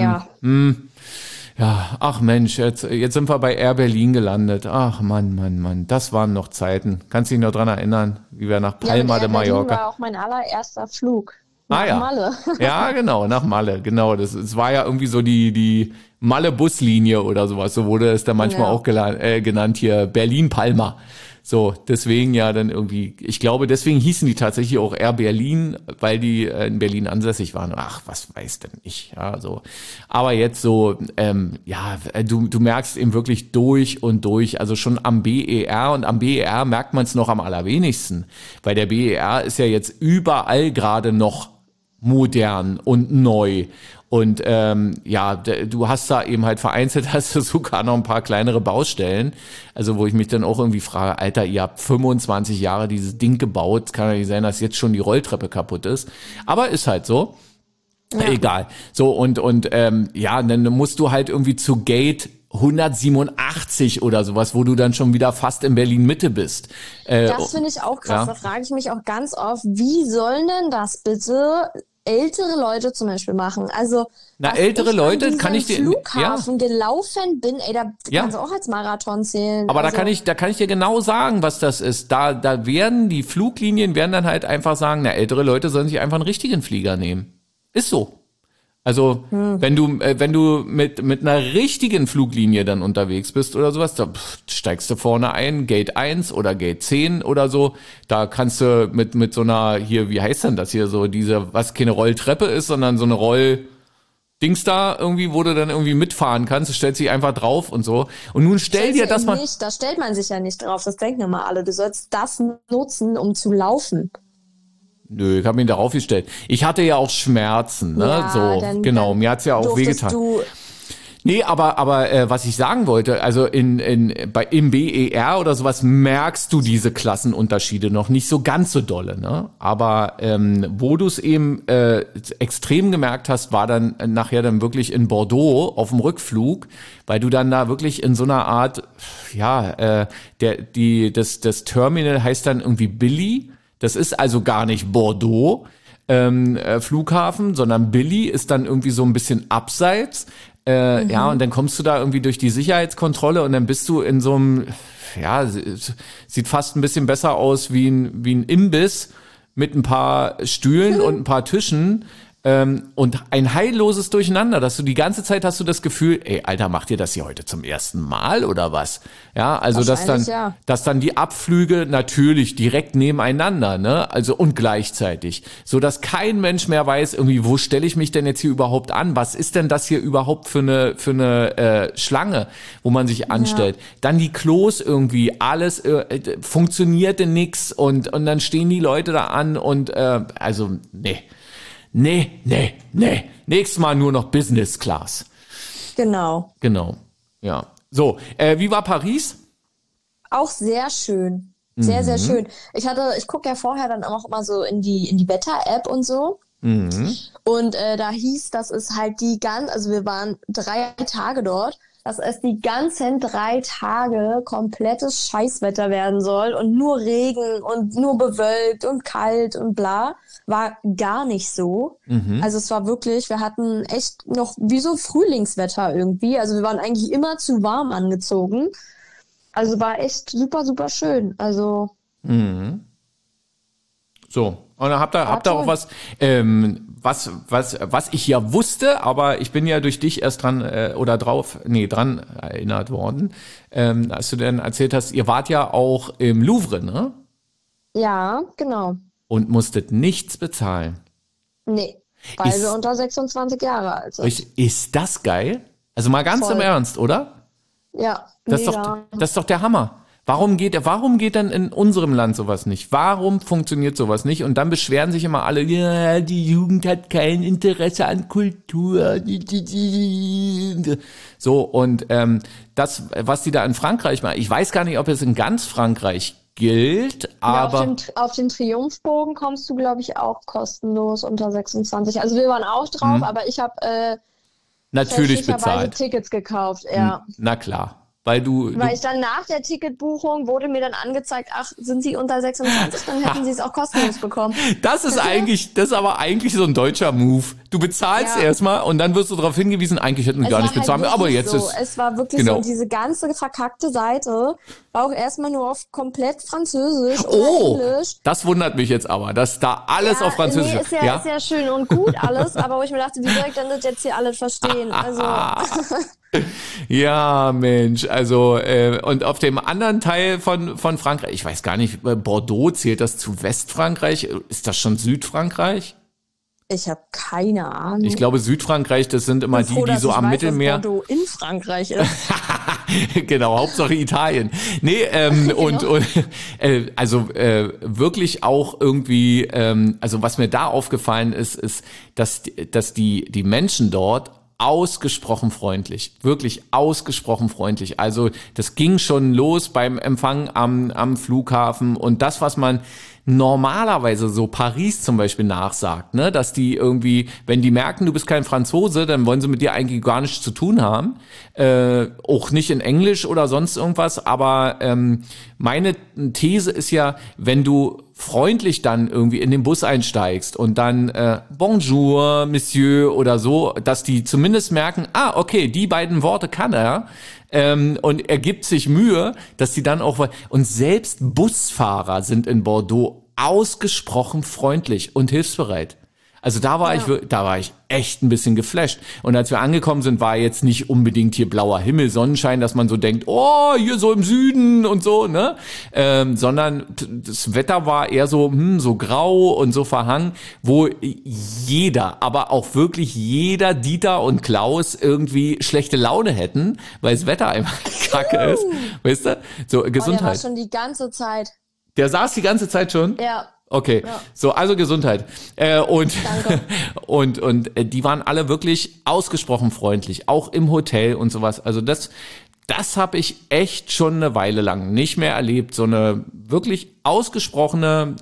Ja, ach Mensch, jetzt sind wir bei Air Berlin gelandet. Ach Mann, das waren noch Zeiten. Kannst du dich noch dran erinnern, wie wir nach Palma de Mallorca. Das war auch mein allererster Flug. Nach Malle. Ja, genau, nach Malle, genau. Das war ja irgendwie so die Malle-Buslinie oder sowas, so wurde es dann manchmal auch genannt hier, Berlin-Palma. So, deswegen ja dann irgendwie, ich glaube, deswegen hießen die tatsächlich auch Air Berlin, weil die in Berlin ansässig waren. Ach, was weiß denn ich, ja, so. Aber jetzt so, du merkst eben wirklich durch und durch, also schon am BER, und am BER merkt man es noch am allerwenigsten, weil der BER ist ja jetzt überall gerade noch modern und neu. Und du hast da eben halt vereinzelt, hast du sogar noch ein paar kleinere Baustellen. Also wo ich mich dann auch irgendwie frage, Alter, ihr habt 25 Jahre dieses Ding gebaut. Kann ja nicht sein, dass jetzt schon die Rolltreppe kaputt ist. Aber ist halt so. Ja. Egal. So, und dann musst du halt irgendwie zu Gate 187 oder sowas, wo du dann schon wieder fast in Berlin-Mitte bist. Das finde ich auch krass. Ja. Da frage ich mich auch ganz oft, wie sollen denn das bitte ältere Leute zum Beispiel machen? Also, ältere Leute kann ich dir Flughafen gelaufen bin, da kannst du auch als Marathon zählen. Aber also, da kann ich dir genau sagen, was das ist. Da werden die Fluglinien dann halt einfach sagen, ältere Leute sollen sich einfach einen richtigen Flieger nehmen. Ist so. Also, wenn du mit einer richtigen Fluglinie dann unterwegs bist oder sowas, da steigst du vorne ein, Gate 1 oder Gate 10 oder so, da kannst du mit so einer, hier, wie heißt denn das hier, so diese, was keine Rolltreppe ist, sondern so eine Rolldings da irgendwie, wo du dann irgendwie mitfahren kannst, du stellst dich einfach drauf und so. Und nun stell dir das mal... Da stellt man sich ja nicht drauf, das denken immer alle, du sollst das nutzen, um zu laufen. Nö, ich habe mich darauf gestellt. Ich hatte ja auch Schmerzen, ne? Ja, so, genau, mir hat's ja auch wehgetan. Nee, aber was ich sagen wollte, also im BER oder sowas merkst du diese Klassenunterschiede noch nicht so ganz so dolle, ne? Aber wo du es eben extrem gemerkt hast, war dann nachher dann wirklich in Bordeaux auf dem Rückflug, weil du dann da wirklich in so einer Art, das Terminal heißt dann irgendwie Billy. Das ist also gar nicht Bordeaux Flughafen, sondern Billy ist dann irgendwie so ein bisschen abseits. Ja, und dann kommst du da irgendwie durch die Sicherheitskontrolle und dann bist du in so einem, sieht fast ein bisschen besser aus wie ein Imbiss mit ein paar Stühlen und ein paar Tischen. Und ein heilloses Durcheinander, dass du die ganze Zeit hast du das Gefühl, ey, Alter, macht ihr das hier heute zum ersten Mal oder was? Ja, also dass dann die Abflüge natürlich direkt nebeneinander, ne? Also und gleichzeitig, so dass kein Mensch mehr weiß, irgendwie, wo stelle ich mich denn jetzt hier überhaupt an? Was ist denn das hier überhaupt für eine Schlange, wo man sich anstellt? Ja. Dann die Klos irgendwie, alles funktionierte nix und dann stehen die Leute da an und also Nee. Nächstes Mal nur noch Business Class. Genau, ja. So, wie war Paris? Auch sehr schön. Sehr, sehr schön. Ich gucke ja vorher dann auch immer so in die Wetter-App und so. Und da hieß, das ist halt also wir waren 3 Tage dort, dass es die ganzen 3 Tage komplettes Scheißwetter werden soll und nur Regen und nur bewölkt und kalt und bla. War gar nicht so. Also es war wirklich, wir hatten echt noch wie so Frühlingswetter irgendwie. Also wir waren eigentlich immer zu warm angezogen. Also war echt super, super schön. Also. So, und dann habt ihr auch was ich ja wusste, aber ich bin ja durch dich erst dran erinnert worden, als du dann erzählt hast, ihr wart ja auch im Louvre, ne? Ja, genau. Und musstet nichts bezahlen. Nee, weil wir unter 26 Jahre alt sind. Ist das geil? Also mal ganz im Ernst, oder? Ja, das ist doch der Hammer. Warum geht denn in unserem Land sowas nicht? Warum funktioniert sowas nicht? Und dann beschweren sich immer alle, ja, die Jugend hat kein Interesse an Kultur. So, und das, was die da in Frankreich machen, ich weiß gar nicht, ob es in ganz Frankreich gilt, aber... Ja, auf den Triumphbogen kommst du, glaube ich, auch kostenlos unter 26. Also wir waren auch drauf, aber ich habe natürlich bezahlt. Tickets gekauft, ja. Na klar. Weil ich dann nach der Ticketbuchung wurde mir dann angezeigt, ach, sind Sie unter 26, dann hätten Sie es auch kostenlos bekommen. Das ist aber eigentlich so ein deutscher Move. Du bezahlst erstmal und dann wirst du darauf hingewiesen, eigentlich hätten wir gar nicht bezahlt, aber jetzt so. ist... Es war wirklich so, und diese ganze verkackte Seite war auch erstmal nur auf komplett Französisch oder Englisch. Das wundert mich jetzt aber, dass da alles auf Französisch ist. Ist ja schön und gut alles, aber wo ich mir dachte, wie soll ich denn das jetzt hier alles verstehen? Also... Ja, Mensch, also und auf dem anderen Teil von Frankreich, ich weiß gar nicht, Bordeaux, zählt das zu Westfrankreich? Ist das schon Südfrankreich? Ich habe keine Ahnung. Ich glaube, Südfrankreich, das sind immer Ich bin froh, die so dass ich am weiß, Mittelmeer. dass Bordeaux in Frankreich ist. Genau, Hauptsache Italien. Nee, Genau. also wirklich auch irgendwie, also was mir da aufgefallen ist, dass die Menschen dort ausgesprochen freundlich, wirklich ausgesprochen freundlich. Also das ging schon los beim Empfang am Flughafen und das, was man normalerweise so Paris zum Beispiel nachsagt, ne, dass die irgendwie, wenn die merken, du bist kein Franzose, dann wollen sie mit dir eigentlich gar nichts zu tun haben, auch nicht in Englisch oder sonst irgendwas, aber meine These ist ja, wenn du freundlich dann irgendwie in den Bus einsteigst und dann Bonjour, Monsieur oder so, dass die zumindest merken, okay, die beiden Worte kann er, und er gibt sich Mühe, dass die dann auch, und selbst Busfahrer sind in Bordeaux ausgesprochen freundlich und hilfsbereit. Also da war ich echt ein bisschen geflasht. Und als wir angekommen sind, war jetzt nicht unbedingt hier blauer Himmel, Sonnenschein, dass man so denkt, oh, hier so im Süden und so, ne? Sondern das Wetter war eher so, so grau und so verhangen, wo jeder, aber auch wirklich jeder Dieter und Klaus irgendwie schlechte Laune hätten, weil das Wetter einfach kacke ist. Weißt du? So, Der war Gesundheit. schon die ganze Zeit. Der saß die ganze Zeit schon? Ja. Okay, Ja. so, also Gesundheit. Und, Danke. und die waren alle wirklich ausgesprochen freundlich, auch im Hotel und sowas. Also das habe ich echt schon eine Weile lang nicht mehr erlebt. So eine wirklich ausgesprochene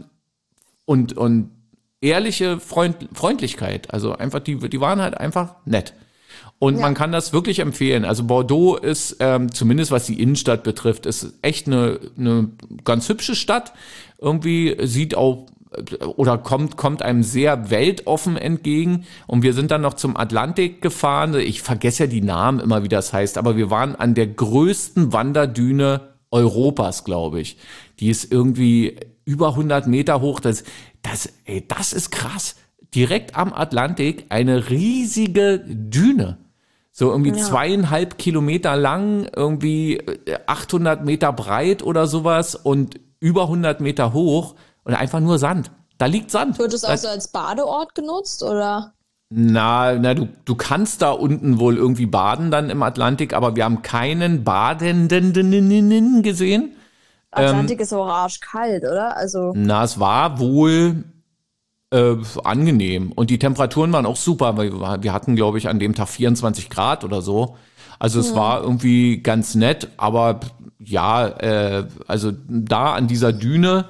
und ehrliche Freundlichkeit. Also einfach, die waren halt einfach nett. Und man kann das wirklich empfehlen. Also Bordeaux ist, zumindest was die Innenstadt betrifft, ist echt eine ganz hübsche Stadt. Irgendwie sieht auch oder kommt einem sehr weltoffen entgegen. Und wir sind dann noch zum Atlantik gefahren. Ich vergesse ja die Namen immer, wie das heißt. Aber wir waren an der größten Wanderdüne Europas, glaube ich. Die ist irgendwie über 100 Meter hoch. Das ist krass. Direkt am Atlantik eine riesige Düne. So irgendwie 2,5 Kilometer lang, irgendwie 800 Meter breit oder sowas und über 100 Meter hoch und einfach nur Sand. Da liegt Sand. Wird es auch so als Badeort genutzt, oder? Na, du kannst da unten wohl irgendwie baden dann im Atlantik, aber wir haben keinen Badenden gesehen. Atlantik ist auch arschkalt, oder? Also, Na, es war wohl angenehm. Und die Temperaturen waren auch super, weil wir hatten, glaube ich, an dem Tag 24 Grad oder so. Also es war irgendwie ganz nett, aber ja, also da an dieser Düne,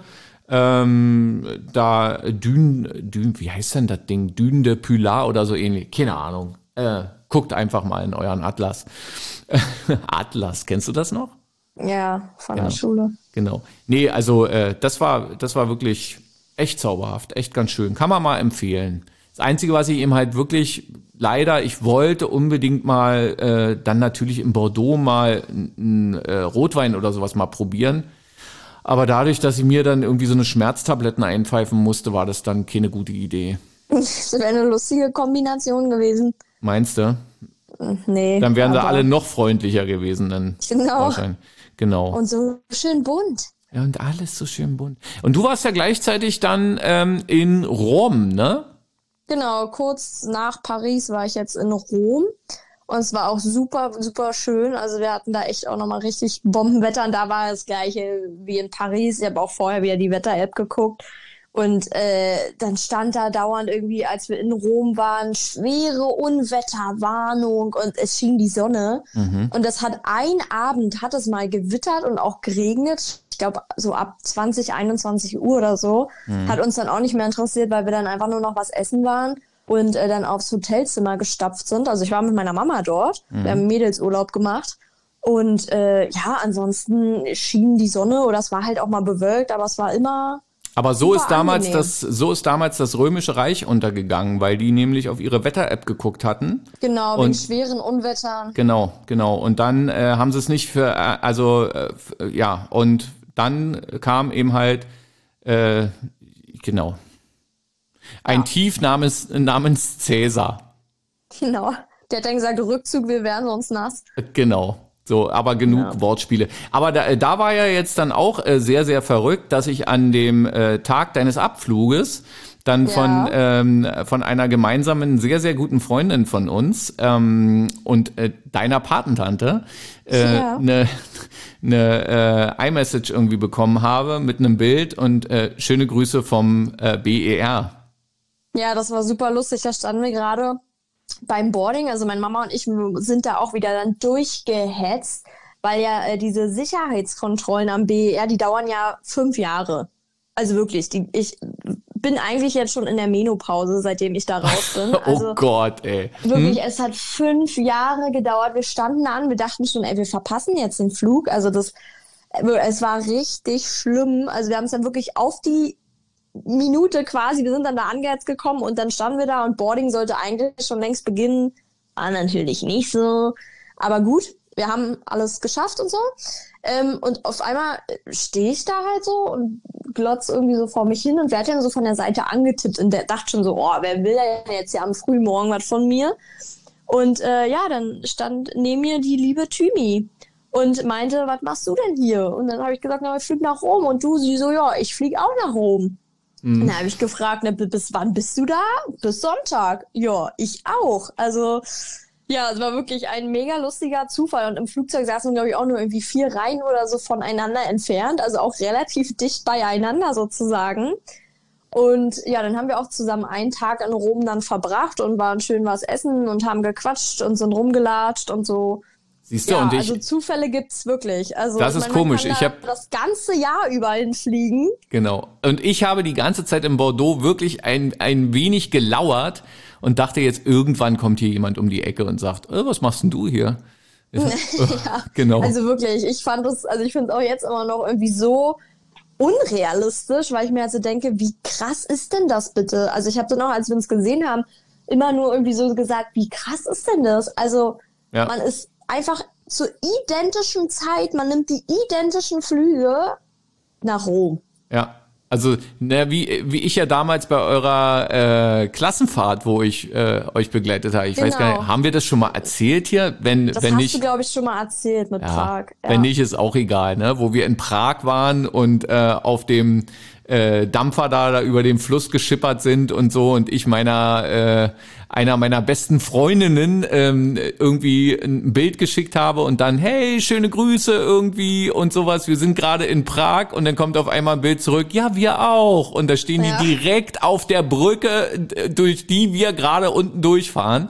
wie heißt denn das Ding? Dune de Pilat oder so ähnlich. Keine Ahnung. Guckt einfach mal in euren Atlas. Atlas, kennst du das noch? ja, von der Schule. Genau. Nee, also das war wirklich echt zauberhaft, echt ganz schön. Kann man mal empfehlen. Das Einzige, was ich eben halt wirklich leider, ich wollte unbedingt mal dann natürlich in Bordeaux mal einen Rotwein oder sowas mal probieren. Aber dadurch, dass ich mir dann irgendwie so eine Schmerztabletten einpfeifen musste, war das dann keine gute Idee. Das wäre eine lustige Kombination gewesen. Meinst du? Nee. Dann wären sie aber- alle noch freundlicher gewesen dann. Genau. Wahrscheinlich. Genau. Und so schön bunt. Ja, und alles so schön bunt. Und du warst ja gleichzeitig dann in Rom, ne? Genau, kurz nach Paris war ich jetzt in Rom. Und es war auch super, super schön. Also wir hatten da echt auch nochmal richtig Bombenwetter. Und da war das gleiche wie in Paris. Ich habe auch vorher wieder die Wetter-App geguckt. Und dann stand da dauernd irgendwie, als wir in Rom waren, schwere Unwetterwarnung und es schien die Sonne. Und das hat hat es mal gewittert und auch geregnet. Ich glaube, so ab 20, 21 Uhr oder so. Hat uns dann auch nicht mehr interessiert, weil wir dann einfach nur noch was essen waren und dann aufs Hotelzimmer gestapft sind. Also ich war mit meiner Mama dort. Wir haben Mädelsurlaub gemacht. Und ansonsten schien die Sonne oder es war halt auch mal bewölkt, aber es war immer... Aber so ist Super damals angenehm. das Römische Reich untergegangen, weil die nämlich auf ihre Wetter-App geguckt hatten. Genau, Und- wegen schweren Unwettern. Genau. Und dann haben sie es nicht und dann kam eben halt, ein Tief namens Cäsar. Genau. Der hat dann gesagt, Rückzug, wir werden sonst nass. Genau. So, aber genug Wortspiele. Aber da war ja jetzt dann auch sehr, sehr verrückt, dass ich an dem Tag deines Abfluges dann von einer gemeinsamen, sehr, sehr guten Freundin von uns und deiner Patentante eine iMessage irgendwie bekommen habe mit einem Bild und schöne Grüße vom BER. Ja, das war super lustig. Da standen wir gerade beim Boarding. Also meine Mama und ich sind da auch wieder dann durchgehetzt, weil ja diese Sicherheitskontrollen am BER, die dauern ja 5 Jahre. Also wirklich, ich bin eigentlich jetzt schon in der Menopause, seitdem ich da raus bin. Also oh Gott, ey. Wirklich, es hat 5 Jahre gedauert. Wir standen da an, wir dachten schon, ey, wir verpassen jetzt den Flug. Also es war richtig schlimm. Also wir haben es dann wirklich auf die Minute quasi, wir sind dann da angehetzt gekommen und dann standen wir da und Boarding sollte eigentlich schon längst beginnen. War natürlich nicht so. Aber gut, wir haben alles geschafft und so. Und auf einmal stehe ich da halt so und glotz irgendwie so vor mich hin und werde dann so von der Seite angetippt und der dachte schon so, oh, wer will denn jetzt ja am Frühmorgen was von mir? Und dann stand neben mir die liebe Thymi und meinte, was machst du denn hier? Und dann habe ich gesagt, na, ich fliege nach Rom. Und du, sie so, ja, ich fliege auch nach Rom. Und dann habe ich gefragt, na, bis wann bist du da? Bis Sonntag. Ja, ich auch. Also ja, es war wirklich ein mega lustiger Zufall. Und im Flugzeug saßen, glaube ich, auch nur irgendwie 4 Reihen oder so voneinander entfernt. Also auch relativ dicht beieinander sozusagen. Und ja, dann haben wir auch zusammen einen Tag in Rom dann verbracht und waren schön was essen und haben gequatscht und sind rumgelatscht und so. Siehst du, ja, und also Zufälle gibt's wirklich. Also das ist komisch. Man kann das ganze Jahr über hinfliegen. Genau. Und ich habe die ganze Zeit in Bordeaux wirklich ein wenig gelauert und dachte jetzt, irgendwann kommt hier jemand um die Ecke und sagt, was machst denn du hier? Ja, genau. Also wirklich, ich finde es auch jetzt immer noch irgendwie so unrealistisch, weil ich mir also denke, wie krass ist denn das bitte? Also ich habe dann auch, als wir uns gesehen haben, immer nur irgendwie so gesagt, wie krass ist denn das? Also man ist einfach zur identischen Zeit, man nimmt die identischen Flüge nach Rom. Ja, also wie ich ja damals bei eurer Klassenfahrt, wo ich euch begleitet habe. Ich weiß gar nicht, haben wir das schon mal erzählt hier? Wenn hast nicht, du, glaube ich, schon mal erzählt mit Prag. Ja. Wenn nicht, ist auch egal, ne? Wo wir in Prag waren und auf dem Dampfer da über den Fluss geschippert sind und so und ich einer meiner besten Freundinnen irgendwie ein Bild geschickt habe und dann, hey, schöne Grüße irgendwie und sowas, wir sind gerade in Prag und dann kommt auf einmal ein Bild zurück, ja, wir auch und da stehen die direkt auf der Brücke, durch die wir gerade unten durchfahren.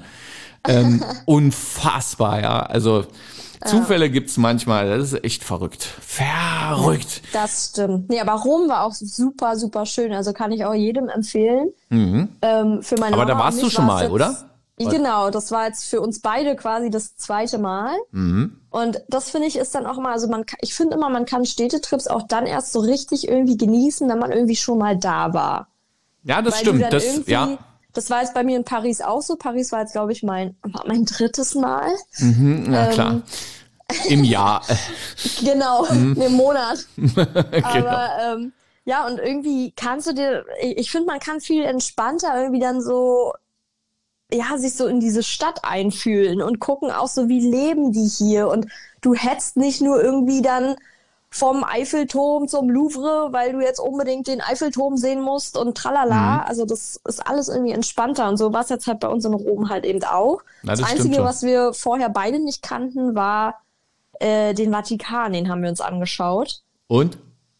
Unfassbar, ja, also Zufälle gibt's manchmal, das ist echt verrückt. Verrückt. Das stimmt. Nee, aber Rom war auch super, super schön. Also kann ich auch jedem empfehlen. Für meine Aber Mama da warst du schon mal, oder? Genau, das war jetzt für uns beide quasi das 2. Mal. Und das finde ich ist dann auch immer, also ich finde immer, man kann Städtetrips auch dann erst so richtig irgendwie genießen, wenn man irgendwie schon mal da war. Ja, das stimmt. Das war jetzt bei mir in Paris auch so. Paris war jetzt, glaube ich, mein 3. Mal. Na klar. Im Jahr. Genau, im Monat. Genau. Aber ja, und irgendwie ich finde, man kann viel entspannter irgendwie dann so, ja, sich so in diese Stadt einfühlen und gucken auch so, wie leben die hier. Und du hetzt nicht nur irgendwie dann vom Eiffelturm zum Louvre, weil du jetzt unbedingt den Eiffelturm sehen musst und tralala. Also das ist alles irgendwie entspannter und so war es jetzt halt bei uns in Rom halt eben auch. Das Einzige, was wir vorher beide nicht kannten, war den Vatikan, den haben wir uns angeschaut. Und?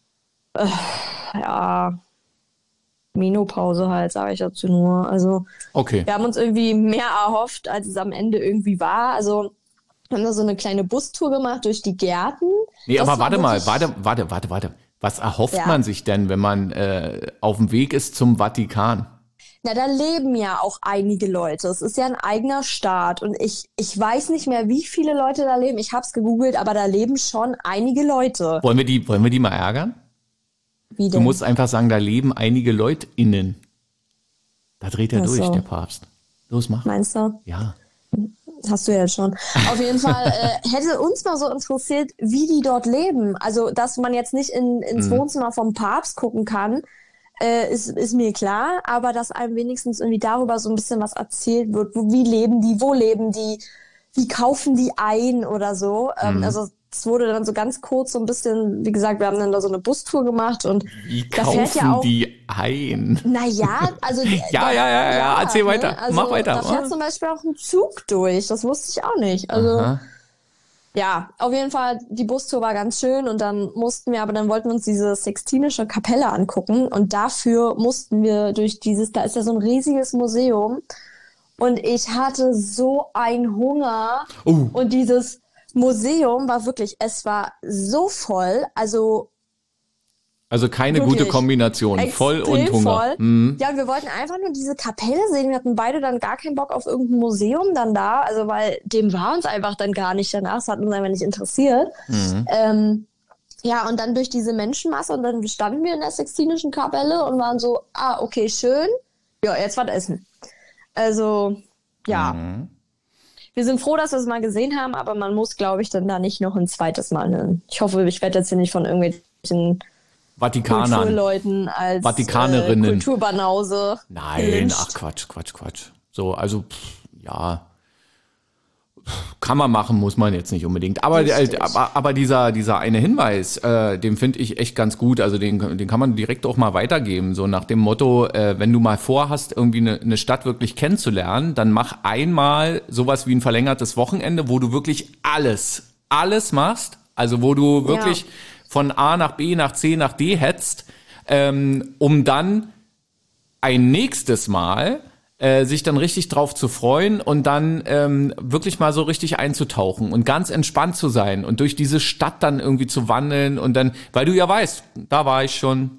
Ja, Menopause halt, sage ich dazu nur. Also okay. Wir haben uns irgendwie mehr erhofft, als es am Ende irgendwie war. Also wir haben da so eine kleine Bustour gemacht durch die Gärten. Nee, aber warte mal. Was erhofft man sich denn, wenn man auf dem Weg ist zum Vatikan? Na, da leben ja auch einige Leute. Es ist ja ein eigener Staat. Und ich weiß nicht mehr, wie viele Leute da leben. Ich habe es gegoogelt, aber da leben schon einige Leute. Wollen wir die mal ärgern? Wie denn? Du musst einfach sagen, da leben einige LeutInnen. Da dreht er durch, der Papst. Los, mach. Meinst du? Ja. Hast du ja jetzt schon. Auf jeden Fall hätte uns mal so interessiert, wie die dort leben. Also, dass man jetzt nicht ins Wohnzimmer vom Papst gucken kann. ist mir klar, aber dass einem wenigstens irgendwie darüber so ein bisschen was erzählt wird, wie leben die, wo leben die, wie kaufen die ein oder so. Also es wurde dann so ganz kurz so ein bisschen, wie gesagt, wir haben dann da so eine Bustour gemacht und Wie da fährt ja kaufen auch, die ein? naja, also Ja, erzähl weiter, ne? Also mach weiter. Da fährt zum Beispiel auch ein Zug durch, das wusste ich auch nicht. Also Aha. ja, auf jeden Fall, die Bustour war ganz schön und dann dann wollten wir uns diese Sixtinische Kapelle angucken und dafür mussten wir da ist ja so ein riesiges Museum und ich hatte so einen Hunger und dieses Museum es war so voll, also keine wirklich gute Kombination, voll und extrem Hunger. voll. Mhm. Ja, wir wollten einfach nur diese Kapelle sehen. Wir hatten beide dann gar keinen Bock auf irgendein Museum dann da, also weil dem war uns einfach dann gar nicht danach, es hat uns einfach nicht interessiert. Ja, und dann durch diese Menschenmasse und dann standen wir in der Sixtinischen Kapelle und waren so, okay, schön. Ja, jetzt was essen. Also, ja. Wir sind froh, dass wir es mal gesehen haben, aber man muss, glaube ich, dann da nicht noch ein zweites Mal hin. Ich hoffe, ich werde jetzt hier nicht von irgendwelchen Vatikanern. Kulturleuten als Vatikanerinnen. Kulturbanause. Nein, gelyncht. ach Quatsch. So, also, ja. Kann man machen, muss man jetzt nicht unbedingt. Aber dieser eine Hinweis, den finde ich echt ganz gut. Also den kann man direkt auch mal weitergeben. So nach dem Motto, wenn du mal vorhast, irgendwie eine Stadt wirklich kennenzulernen, dann mach einmal sowas wie ein verlängertes Wochenende, wo du wirklich alles machst. Also wo du wirklich von A nach B, nach C, nach D hetzt, um dann ein nächstes Mal sich dann richtig drauf zu freuen und dann wirklich mal so richtig einzutauchen und ganz entspannt zu sein und durch diese Stadt dann irgendwie zu wandeln und dann, weil du ja weißt, da war ich schon,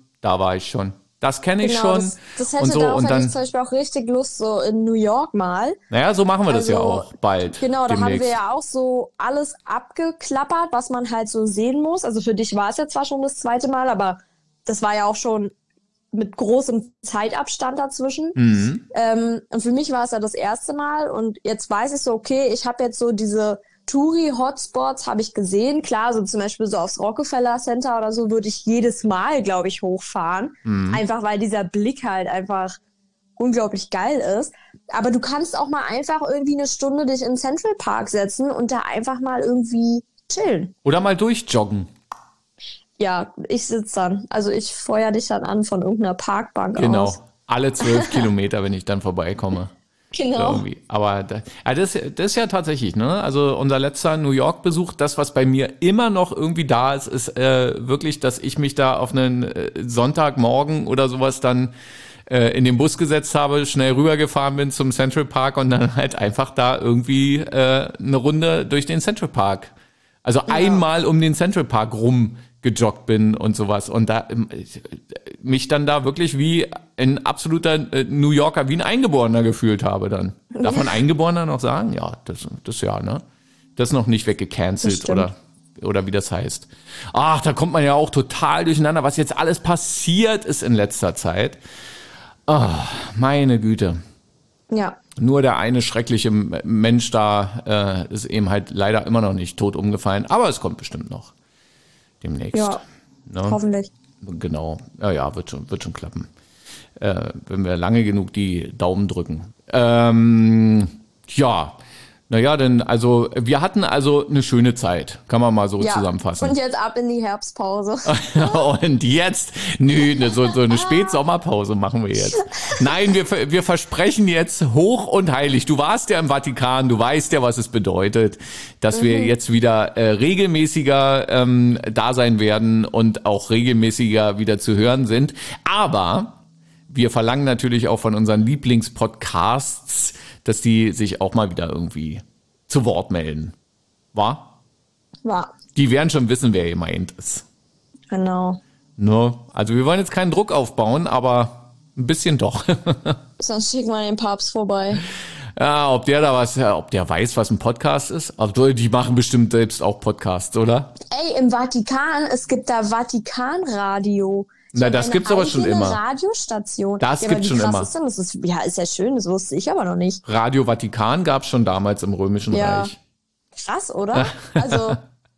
das kenne ich schon. Das hätte und so darauf und hätte dann, ich zum Beispiel auch richtig Lust, so in New York mal. naja, so machen wir das ja Also, auch bald. Genau, da haben demnächst. wir ja auch so alles abgeklappert, was man halt so sehen muss. Also für dich war es ja zwar schon das zweite Mal, aber das war ja auch schon mit großem Zeitabstand dazwischen. Und für mich war es ja das erste Mal und jetzt weiß ich so, okay, ich habe jetzt so diese Touri-Hotspots habe ich gesehen. Klar, so zum Beispiel so aufs Rockefeller Center oder so würde ich jedes Mal, glaube ich, hochfahren. Einfach weil dieser Blick halt einfach unglaublich geil ist. Aber du kannst auch mal einfach irgendwie eine Stunde dich in Central Park setzen und da einfach mal irgendwie chillen. Oder mal durchjoggen. Ja, ich sitze dann. Also ich feuer dich dann an von irgendeiner Parkbank Genau. aus. Alle 12 Kilometer, wenn ich dann vorbeikomme. Genau. Irgendwie. Aber das ist ja tatsächlich, ne? Also unser letzter New York-Besuch, das, was bei mir immer noch irgendwie da ist, ist wirklich, dass ich mich da auf einen Sonntagmorgen oder sowas dann in den Bus gesetzt habe, schnell rübergefahren bin zum Central Park und dann halt einfach da irgendwie eine Runde durch den Central Park. Also einmal um den Central Park rum gejoggt bin und sowas und da mich dann da wirklich wie ein absoluter New Yorker, wie ein Eingeborener gefühlt habe dann. Darf man Eingeborener noch sagen? Ja, das ja, ne? Das ist noch nicht weggecancelt oder wie das heißt. Ach, da kommt man ja auch total durcheinander, was jetzt alles passiert ist in letzter Zeit. Oh, meine Güte. Ja. Nur der eine schreckliche Mensch da ist eben halt leider immer noch nicht tot umgefallen, aber es kommt bestimmt noch. Demnächst. Ja, ne? Hoffentlich. Genau. Ja, wird schon klappen. Wenn wir lange genug die Daumen drücken. Naja, denn also wir hatten also eine schöne Zeit, kann man mal so zusammenfassen. Und jetzt ab in die Herbstpause. Und jetzt, so eine Spätsommerpause machen wir jetzt. Nein, wir versprechen jetzt hoch und heilig. Du warst ja im Vatikan, du weißt ja, was es bedeutet, dass wir jetzt wieder regelmäßiger da sein werden und auch regelmäßiger wieder zu hören sind. Aber wir verlangen natürlich auch von unseren Lieblingspodcasts, dass die sich auch mal wieder irgendwie zu Wort melden. War? War. Die werden schon wissen, wer gemeint ist. Genau. Ne? Also wir wollen jetzt keinen Druck aufbauen, aber ein bisschen doch. Sonst schicken wir den Papst vorbei. Ja, ob der weiß, was ein Podcast ist? Aber die machen bestimmt selbst auch Podcasts, oder? Ey, im Vatikan, es gibt da Vatikanradio. Na, das gibt's aber schon immer. Radiostation. Das gibt's schon immer. Ist denn? Das ist ja schön, das wusste ich aber noch nicht. Radio Vatikan gab's schon damals im Römischen Reich. Krass, oder? Also,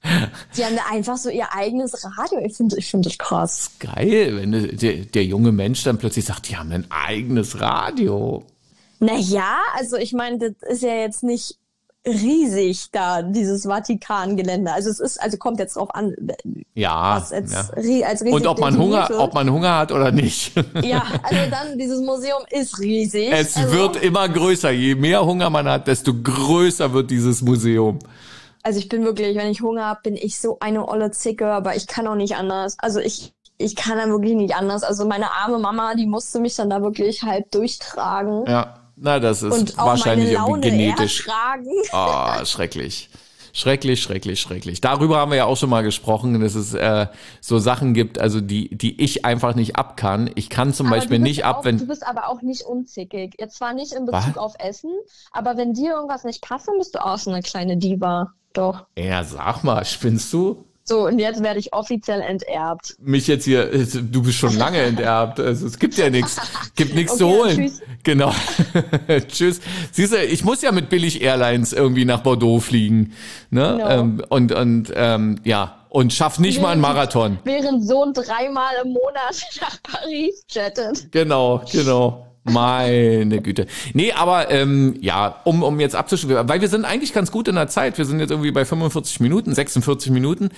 Die haben da einfach so ihr eigenes Radio. Ich finde das krass. Geil, wenn der junge Mensch dann plötzlich sagt, die haben ein eigenes Radio. Naja, also ich meine, das ist ja jetzt nicht riesig da, dieses Vatikangelände. Also kommt jetzt drauf an, Ja, was jetzt ja. als riesig Und ob man definiert wird. Hunger hat oder nicht. Ja, also dann, dieses Museum ist riesig. Es also, wird immer größer. Je mehr Hunger man hat, desto größer wird dieses Museum. Also ich bin wirklich, wenn ich Hunger habe, bin ich so eine olle Zicke, aber ich kann auch nicht anders. Also ich kann dann wirklich nicht anders. Also meine arme Mama, die musste mich dann da wirklich halb durchtragen. Ja, na, das ist Und auch wahrscheinlich meine Laune irgendwie genetisch. ertragen. Ah, schrecklich. Schrecklich. Darüber haben wir ja auch schon mal gesprochen, dass es so Sachen gibt, also die ich einfach nicht ab kann. Ich kann zum Beispiel nicht ab, wenn... Du bist aber auch nicht unzickig. Jetzt zwar nicht in Bezug Was? auf Essen, aber wenn dir irgendwas nicht passt, dann bist du auch so eine kleine Diva. Doch. Ja, sag mal, spinnst du? So, und jetzt werde ich offiziell enterbt. Mich jetzt hier, du bist schon lange enterbt, also es gibt ja nichts, gibt nichts zu holen. Tschüss. Genau. Tschüss. Siehst du, ich muss ja mit Billig Airlines irgendwie nach Bordeaux fliegen, ne? Genau. Und schaff nicht mal einen Marathon. Während Sohn 3-mal im Monat nach Paris jettet. Genau. Meine Güte. Nee, aber um jetzt abzuschließen, weil wir sind eigentlich ganz gut in der Zeit. Wir sind jetzt irgendwie bei 46 Minuten, 46 Minuten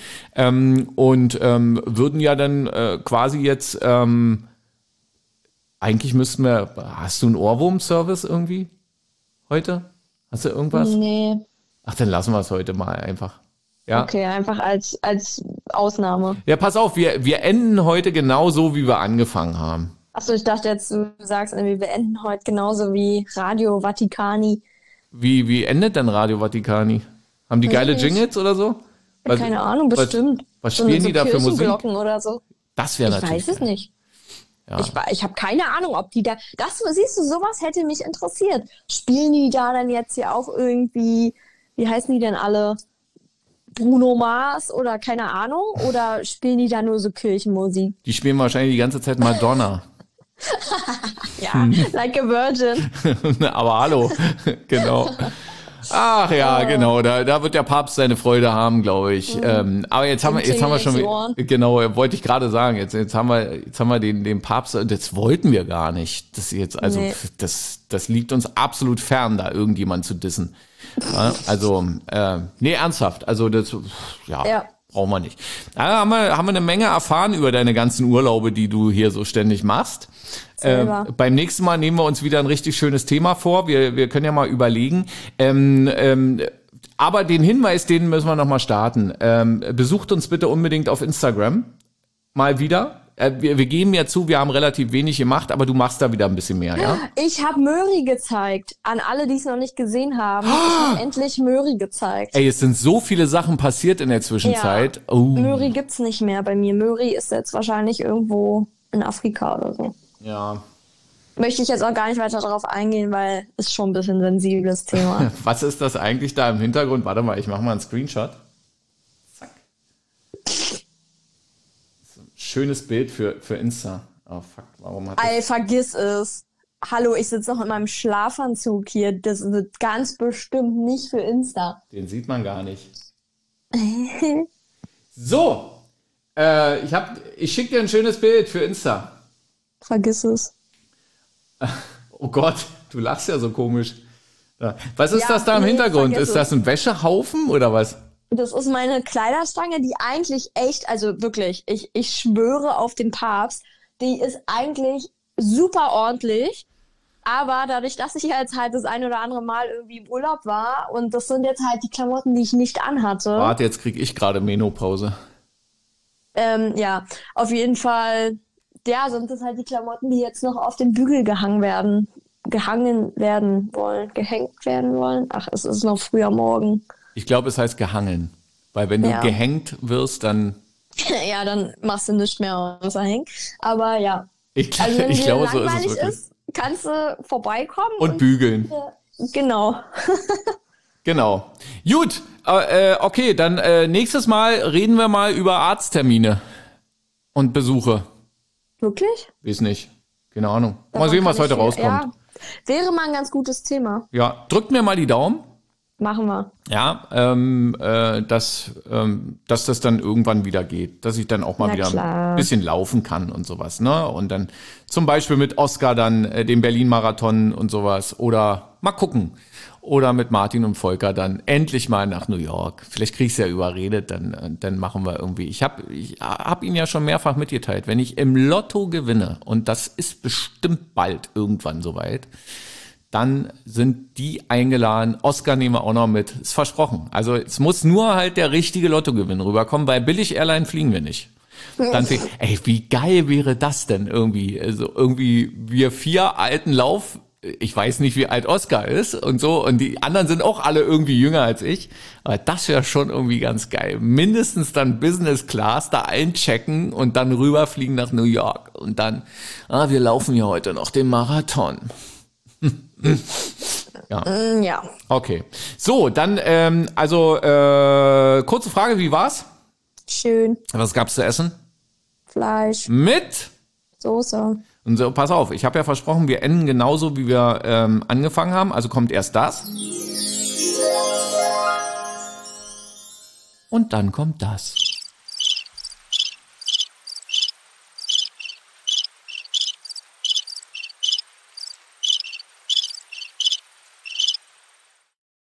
würden ja dann quasi jetzt eigentlich müssten wir, hast du einen Ohrwurm-Service irgendwie heute? Hast du irgendwas? Nee. Ach, dann lassen wir es heute mal einfach. Ja. Okay, einfach als Ausnahme. Ja, pass auf, wir enden heute genauso, wie wir angefangen haben. Achso, ich dachte jetzt, du sagst irgendwie, wir enden heute genauso wie Radio Vaticani. Wie endet denn Radio Vaticani? Haben die geile Jingles oder so? Keine Ahnung, bestimmt. Was spielen die da für Musik? Kirchenglocken oder so. Das wäre natürlich. Ich weiß es nicht. Ja. Ich habe keine Ahnung, ob die da. Siehst du, sowas hätte mich interessiert. Spielen die da dann jetzt hier auch irgendwie, wie heißen die denn alle? Bruno Mars oder keine Ahnung? Oder spielen die da nur so Kirchenmusik? Die spielen wahrscheinlich die ganze Zeit Madonna. Ja, like a virgin. Aber hallo, genau. Ach ja, genau, da wird der Papst seine Freude haben, glaube ich. Aber jetzt haben wir schon, genau, wollte ich gerade sagen, jetzt haben wir den Papst, das wollten wir gar nicht. Das jetzt, also, nee. Das liegt uns absolut fern, da irgendjemand zu dissen. Ja, also, nee, ernsthaft, also das, ja. Brauchen wir nicht. Da haben wir eine Menge erfahren über deine ganzen Urlaube, die du hier so ständig machst. Beim nächsten Mal nehmen wir uns wieder ein richtig schönes Thema vor. Wir können ja mal überlegen. Aber den Hinweis, den müssen wir noch mal starten. Besucht uns bitte unbedingt auf Instagram. Mal wieder. Wir geben ja zu, wir haben relativ wenig gemacht, aber du machst da wieder ein bisschen mehr, ja? Ich habe Möri gezeigt. An alle, die es noch nicht gesehen haben. Ich habe endlich Möri gezeigt. Ey, es sind so viele Sachen passiert in der Zwischenzeit. Ja, Möri gibt's nicht mehr bei mir. Möri ist jetzt wahrscheinlich irgendwo in Afrika oder so. Ja. Möchte ich jetzt auch gar nicht weiter darauf eingehen, weil es schon ein bisschen ein sensibles Thema. Was ist das eigentlich da im Hintergrund? Warte mal, ich mache mal einen Screenshot. Zack. Schönes Bild für Insta. Oh fuck, warum hat das... Ey, vergiss es. Hallo, ich sitze noch in meinem Schlafanzug hier. Das wird ganz bestimmt nicht für Insta. Den sieht man gar nicht. So, ich schicke dir ein schönes Bild für Insta. Vergiss es. Oh Gott, du lachst ja so komisch. Was ist das da im Hintergrund? Ist das ein Wäschehaufen oder was? Das ist meine Kleiderstange, die eigentlich echt, also wirklich, ich schwöre auf den Papst, die ist eigentlich super ordentlich, aber dadurch, dass ich jetzt halt das ein oder andere Mal irgendwie im Urlaub war und das sind jetzt halt die Klamotten, die ich nicht anhatte. Warte, jetzt kriege ich gerade Menopause. Ja, auf jeden Fall, ja, sind das halt die Klamotten, die jetzt noch auf den Bügel gehängt werden wollen. Ach, es ist noch früh am Morgen. Ich glaube, es heißt gehangen. Weil wenn du gehängt wirst, dann... Ja, dann machst du nichts mehr außer hängen. Aber ja. Ich glaube, so ist es wirklich. Kannst du vorbeikommen. Und bügeln. Genau. Genau. Gut, okay, dann nächstes Mal reden wir mal über Arzttermine und Besuche. Wirklich? Weiß nicht. Keine Ahnung. Mal sehen, was heute rauskommt. Ja, wäre mal ein ganz gutes Thema. Ja, drückt mir mal die Daumen. Machen wir. Ja, dass das dann irgendwann wieder geht, dass ich dann auch mal Na wieder klar. ein bisschen laufen kann und sowas, ne? Und dann zum Beispiel mit Oskar dann den Berlin-Marathon und sowas oder mal gucken. Oder mit Martin und Volker dann endlich mal nach New York. Vielleicht krieg ich's ja überredet, dann machen wir irgendwie. Ich hab ihn ja schon mehrfach mitgeteilt, wenn ich im Lotto gewinne, und das ist bestimmt bald irgendwann soweit, dann sind die eingeladen. Oskar nehmen wir auch noch mit. Ist versprochen. Also es muss nur halt der richtige Lottogewinn rüberkommen. Bei Billig-Airline fliegen wir nicht. Dann ey, wie geil wäre das denn irgendwie? Also irgendwie wir 4 alten ich weiß nicht, wie alt Oskar ist und so, und die anderen sind auch alle irgendwie jünger als ich, aber das wäre schon irgendwie ganz geil. Mindestens dann Business Class da einchecken und dann rüberfliegen nach New York und dann, wir laufen ja heute noch den Marathon. Ja. Ja. Okay. So, dann, kurze Frage, wie war's? Schön. Was gab's zu essen? Fleisch. Mit? Soße. Und so, pass auf, ich habe ja versprochen, wir enden genauso, wie wir angefangen haben. Also kommt erst das. Und dann kommt das.